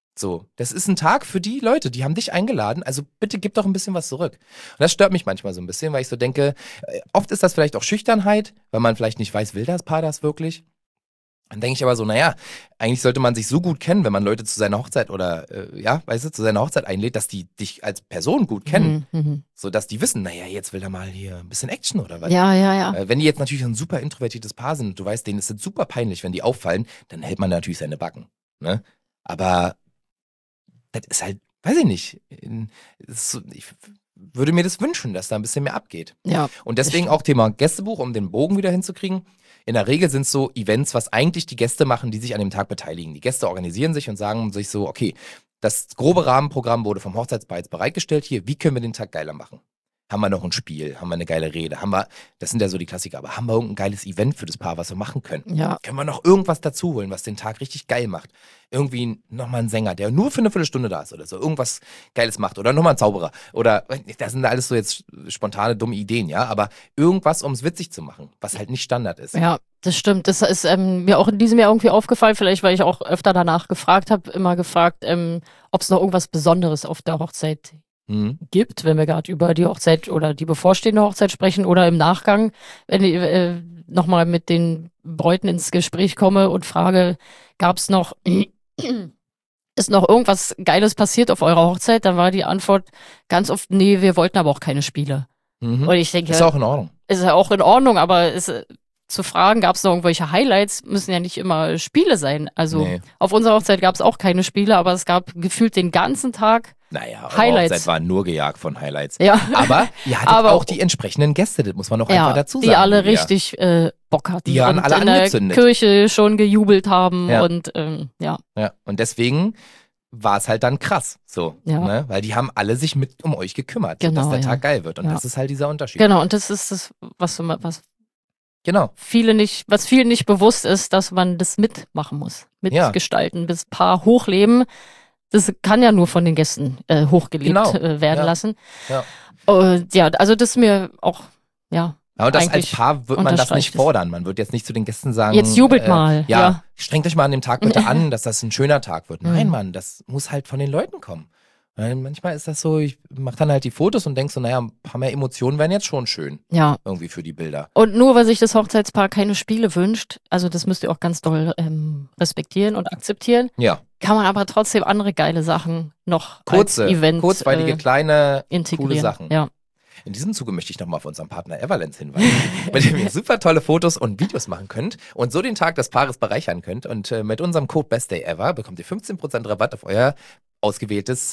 [SPEAKER 1] So, das ist ein Tag für die Leute, die haben dich eingeladen, also bitte gib doch ein bisschen was zurück. Und das stört mich manchmal so ein bisschen, weil ich so denke, oft ist das vielleicht auch Schüchternheit, weil man vielleicht nicht weiß, will das Paar das wirklich? Dann denke ich aber so, naja, eigentlich sollte man sich so gut kennen, wenn man Leute zu seiner Hochzeit oder, weißt du, zu seiner Hochzeit einlädt, dass die dich als Person gut kennen. So dass die wissen, naja, jetzt will er mal hier ein bisschen Action oder was.
[SPEAKER 2] Ja.
[SPEAKER 1] Wenn die jetzt natürlich ein super introvertiertes Paar sind und du weißt, denen ist es super peinlich, wenn die auffallen, dann hält man natürlich seine Backen. Ne? Aber das ist halt, weiß ich nicht. Ich würde mir das wünschen, dass da ein bisschen mehr abgeht.
[SPEAKER 2] Ja.
[SPEAKER 1] Und deswegen auch Thema Gästebuch, um den Bogen wieder hinzukriegen. In der Regel sind es so Events, was eigentlich die Gäste machen, die sich an dem Tag beteiligen. Die Gäste organisieren sich und sagen sich so, okay, das grobe Rahmenprogramm wurde vom Hochzeitspaar jetzt bereitgestellt. Hier, wie können wir den Tag geiler machen? Haben wir noch ein Spiel? Haben wir eine geile Rede? Das sind ja so die Klassiker, aber haben wir irgendein geiles Event für das Paar, was wir machen können?
[SPEAKER 2] Ja.
[SPEAKER 1] Können wir noch irgendwas dazu holen, was den Tag richtig geil macht? Irgendwie nochmal ein Sänger, der nur für eine Viertelstunde da ist oder so, irgendwas Geiles macht oder nochmal ein Zauberer oder, das sind alles so jetzt spontane, dumme Ideen, ja, aber irgendwas, um es witzig zu machen, was halt nicht Standard ist.
[SPEAKER 2] Ja, das stimmt. Das ist mir auch in diesem Jahr irgendwie aufgefallen, vielleicht weil ich auch öfter danach gefragt habe, immer gefragt, ob es noch irgendwas Besonderes auf der Hochzeit gibt, wenn wir gerade über die Hochzeit oder die bevorstehende Hochzeit sprechen oder im Nachgang, wenn ich nochmal mit den Bräuten ins Gespräch komme und frage, gab es noch, ist noch irgendwas Geiles passiert auf eurer Hochzeit? Dann war die Antwort ganz oft, nee, wir wollten aber auch keine Spiele. Und ich denke,
[SPEAKER 1] ist auch in Ordnung.
[SPEAKER 2] Ist ja auch in Ordnung, aber zu fragen, gab es noch irgendwelche Highlights, müssen ja nicht immer Spiele sein. Also auf unserer Hochzeit gab es auch keine Spiele, aber es gab gefühlt den ganzen Tag Highlights.
[SPEAKER 1] Eure Hochzeit war nur gejagt von Highlights.
[SPEAKER 2] Ja.
[SPEAKER 1] Aber ihr hattet auch die entsprechenden Gäste, das muss man noch einfach dazu sagen.
[SPEAKER 2] Die alle richtig Bock hatten.
[SPEAKER 1] Die waren
[SPEAKER 2] und
[SPEAKER 1] alle
[SPEAKER 2] in
[SPEAKER 1] angezündet.
[SPEAKER 2] der Kirche schon gejubelt haben
[SPEAKER 1] Ja.
[SPEAKER 2] und
[SPEAKER 1] Ja, und deswegen war es halt dann krass, so, ne? Weil die haben alle sich mit um euch gekümmert,
[SPEAKER 2] Genau,
[SPEAKER 1] dass der Tag geil wird. Und das ist halt dieser Unterschied.
[SPEAKER 2] Genau, und das ist das, was vielen nicht bewusst ist, dass man das mitmachen muss, mitgestalten, das Paar hochleben. Das kann ja nur von den Gästen hochgelebt werden lassen.
[SPEAKER 1] Ja.
[SPEAKER 2] Und also das ist mir auch,
[SPEAKER 1] und das als Paar wird man das nicht fordern. Man wird jetzt nicht zu den Gästen sagen,
[SPEAKER 2] jetzt jubelt mal. Ja,
[SPEAKER 1] strengt euch mal an dem Tag bitte an, dass das ein schöner Tag wird. Nein, Mann, das muss halt von den Leuten kommen. Weil manchmal ist das so, ich mache dann halt die Fotos und denke so, naja, ein paar mehr Emotionen wären jetzt schon schön. Ja. Irgendwie für die Bilder.
[SPEAKER 2] Und nur weil sich das Hochzeitspaar keine Spiele wünscht, also das müsst ihr auch ganz doll respektieren und akzeptieren.
[SPEAKER 1] Ja.
[SPEAKER 2] Kann man aber trotzdem andere geile Sachen noch als Event
[SPEAKER 1] kurzweilige, kleine,
[SPEAKER 2] integrieren.
[SPEAKER 1] coole Sachen.
[SPEAKER 2] Ja.
[SPEAKER 1] In diesem Zuge möchte ich nochmal auf unseren Partner Everlens hinweisen, mit dem ihr super tolle Fotos und Videos machen könnt und so den Tag des Paares bereichern könnt. Und mit unserem Code BestDayEver bekommt ihr 15% Rabatt auf euer ausgewähltes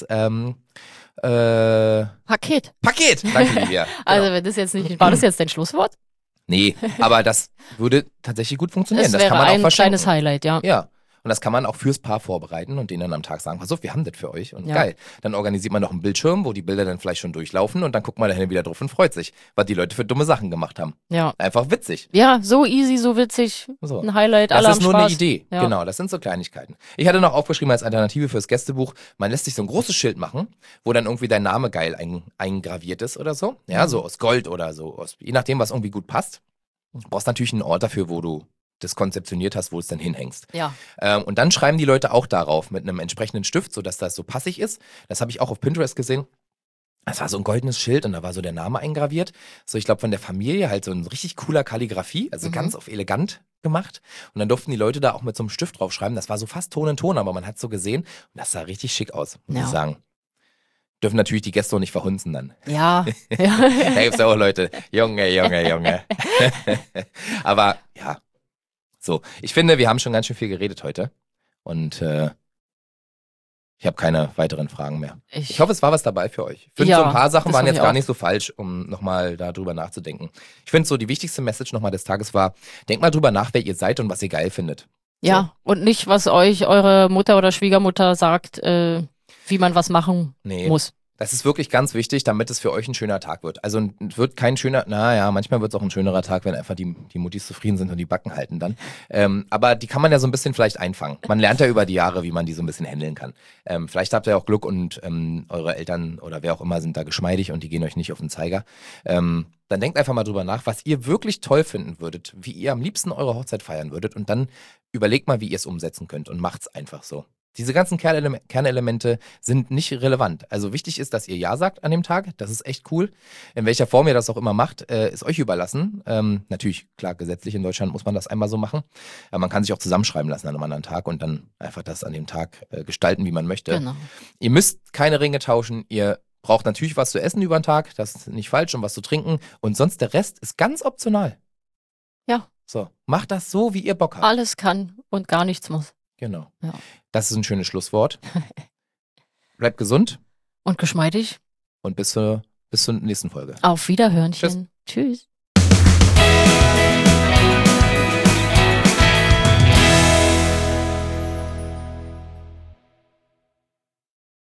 [SPEAKER 2] Paket.
[SPEAKER 1] Danke, Livia.
[SPEAKER 2] Also wenn das jetzt nicht, war das jetzt dein Schlusswort?
[SPEAKER 1] Nee, aber das würde tatsächlich gut funktionieren.
[SPEAKER 2] Das wäre
[SPEAKER 1] kann man
[SPEAKER 2] ein
[SPEAKER 1] auch
[SPEAKER 2] kleines Highlight, ja.
[SPEAKER 1] Ja. Und das kann man auch fürs Paar vorbereiten und denen dann am Tag sagen, pass auf, wir haben das für euch. Und geil. Dann organisiert man noch einen Bildschirm, wo die Bilder dann vielleicht schon durchlaufen und dann guckt man dahin wieder drauf und freut sich, was die Leute für dumme Sachen gemacht haben.
[SPEAKER 2] Ja.
[SPEAKER 1] Einfach witzig.
[SPEAKER 2] Ja, so easy, so witzig.
[SPEAKER 1] So.
[SPEAKER 2] Ein Highlight, alle
[SPEAKER 1] Das ist
[SPEAKER 2] am
[SPEAKER 1] nur
[SPEAKER 2] Spaß.
[SPEAKER 1] eine Idee. Ja. Genau, das sind so Kleinigkeiten. Ich hatte noch aufgeschrieben als Alternative fürs Gästebuch, man lässt sich so ein großes Schild machen, wo dann irgendwie dein Name geil eingraviert ist oder so. Ja, so aus Gold oder so. Je nachdem, was irgendwie gut passt. Du brauchst natürlich einen Ort dafür, wo du das konzeptioniert hast, wo es dann hinhängst.
[SPEAKER 2] Ja.
[SPEAKER 1] Und dann schreiben die Leute auch darauf mit einem entsprechenden Stift, sodass das so passig ist. Das habe ich auch auf Pinterest gesehen. Das war so ein goldenes Schild und da war so der Name eingraviert. So, ich glaube, von der Familie halt so ein richtig cooler Kalligrafie, also ganz auf elegant gemacht. Und dann durften die Leute da auch mit so einem Stift draufschreiben. Das war so fast Ton in Ton, aber man hat so gesehen. Und das sah richtig schick aus, muss ich sagen. Dürfen natürlich die Gäste auch nicht verhunzen dann.
[SPEAKER 2] Ja.
[SPEAKER 1] Da gibt's ja auch Leute. Junge. Aber ja. So, ich finde, wir haben schon ganz schön viel geredet heute und ich habe keine weiteren Fragen mehr. Ich hoffe, es war was dabei für euch. Ich finde, so ein paar Sachen waren jetzt gar nicht so falsch, um nochmal darüber nachzudenken. Ich finde so, die wichtigste Message nochmal des Tages war, denkt mal drüber nach, wer ihr seid und was ihr geil findet.
[SPEAKER 2] Ja, so. Und nicht, was euch eure Mutter oder Schwiegermutter sagt, wie man was machen muss.
[SPEAKER 1] Das ist wirklich ganz wichtig, damit es für euch ein schöner Tag wird. Also wird kein schöner, manchmal wird es auch ein schönerer Tag, wenn einfach die Muttis zufrieden sind und die Backen halten dann. Aber die kann man ja so ein bisschen vielleicht einfangen. Man lernt ja über die Jahre, wie man die so ein bisschen handeln kann. Vielleicht habt ihr auch Glück und eure Eltern oder wer auch immer sind da geschmeidig und die gehen euch nicht auf den Zeiger. Dann denkt einfach mal drüber nach, was ihr wirklich toll finden würdet, wie ihr am liebsten eure Hochzeit feiern würdet und dann überlegt mal, wie ihr es umsetzen könnt und macht's einfach so. Diese ganzen Kernelemente sind nicht relevant. Also wichtig ist, dass ihr Ja sagt an dem Tag. Das ist echt cool. In welcher Form ihr das auch immer macht, ist euch überlassen. Natürlich, klar, gesetzlich in Deutschland muss man das einmal so machen. Aber man kann sich auch zusammenschreiben lassen an einem anderen Tag und dann einfach das an dem Tag gestalten, wie man möchte.
[SPEAKER 2] Genau.
[SPEAKER 1] Ihr müsst keine Ringe tauschen. Ihr braucht natürlich was zu essen über den Tag. Das ist nicht falsch und was zu trinken. Und sonst der Rest ist ganz optional.
[SPEAKER 2] Ja.
[SPEAKER 1] So, macht das so, wie ihr Bock habt.
[SPEAKER 2] Alles kann und gar nichts muss.
[SPEAKER 1] Genau.
[SPEAKER 2] Ja.
[SPEAKER 1] Das ist ein schönes Schlusswort. Bleibt gesund
[SPEAKER 2] Und geschmeidig.
[SPEAKER 1] und bis zur nächsten Folge.
[SPEAKER 2] Auf Wiederhörnchen. Tschüss.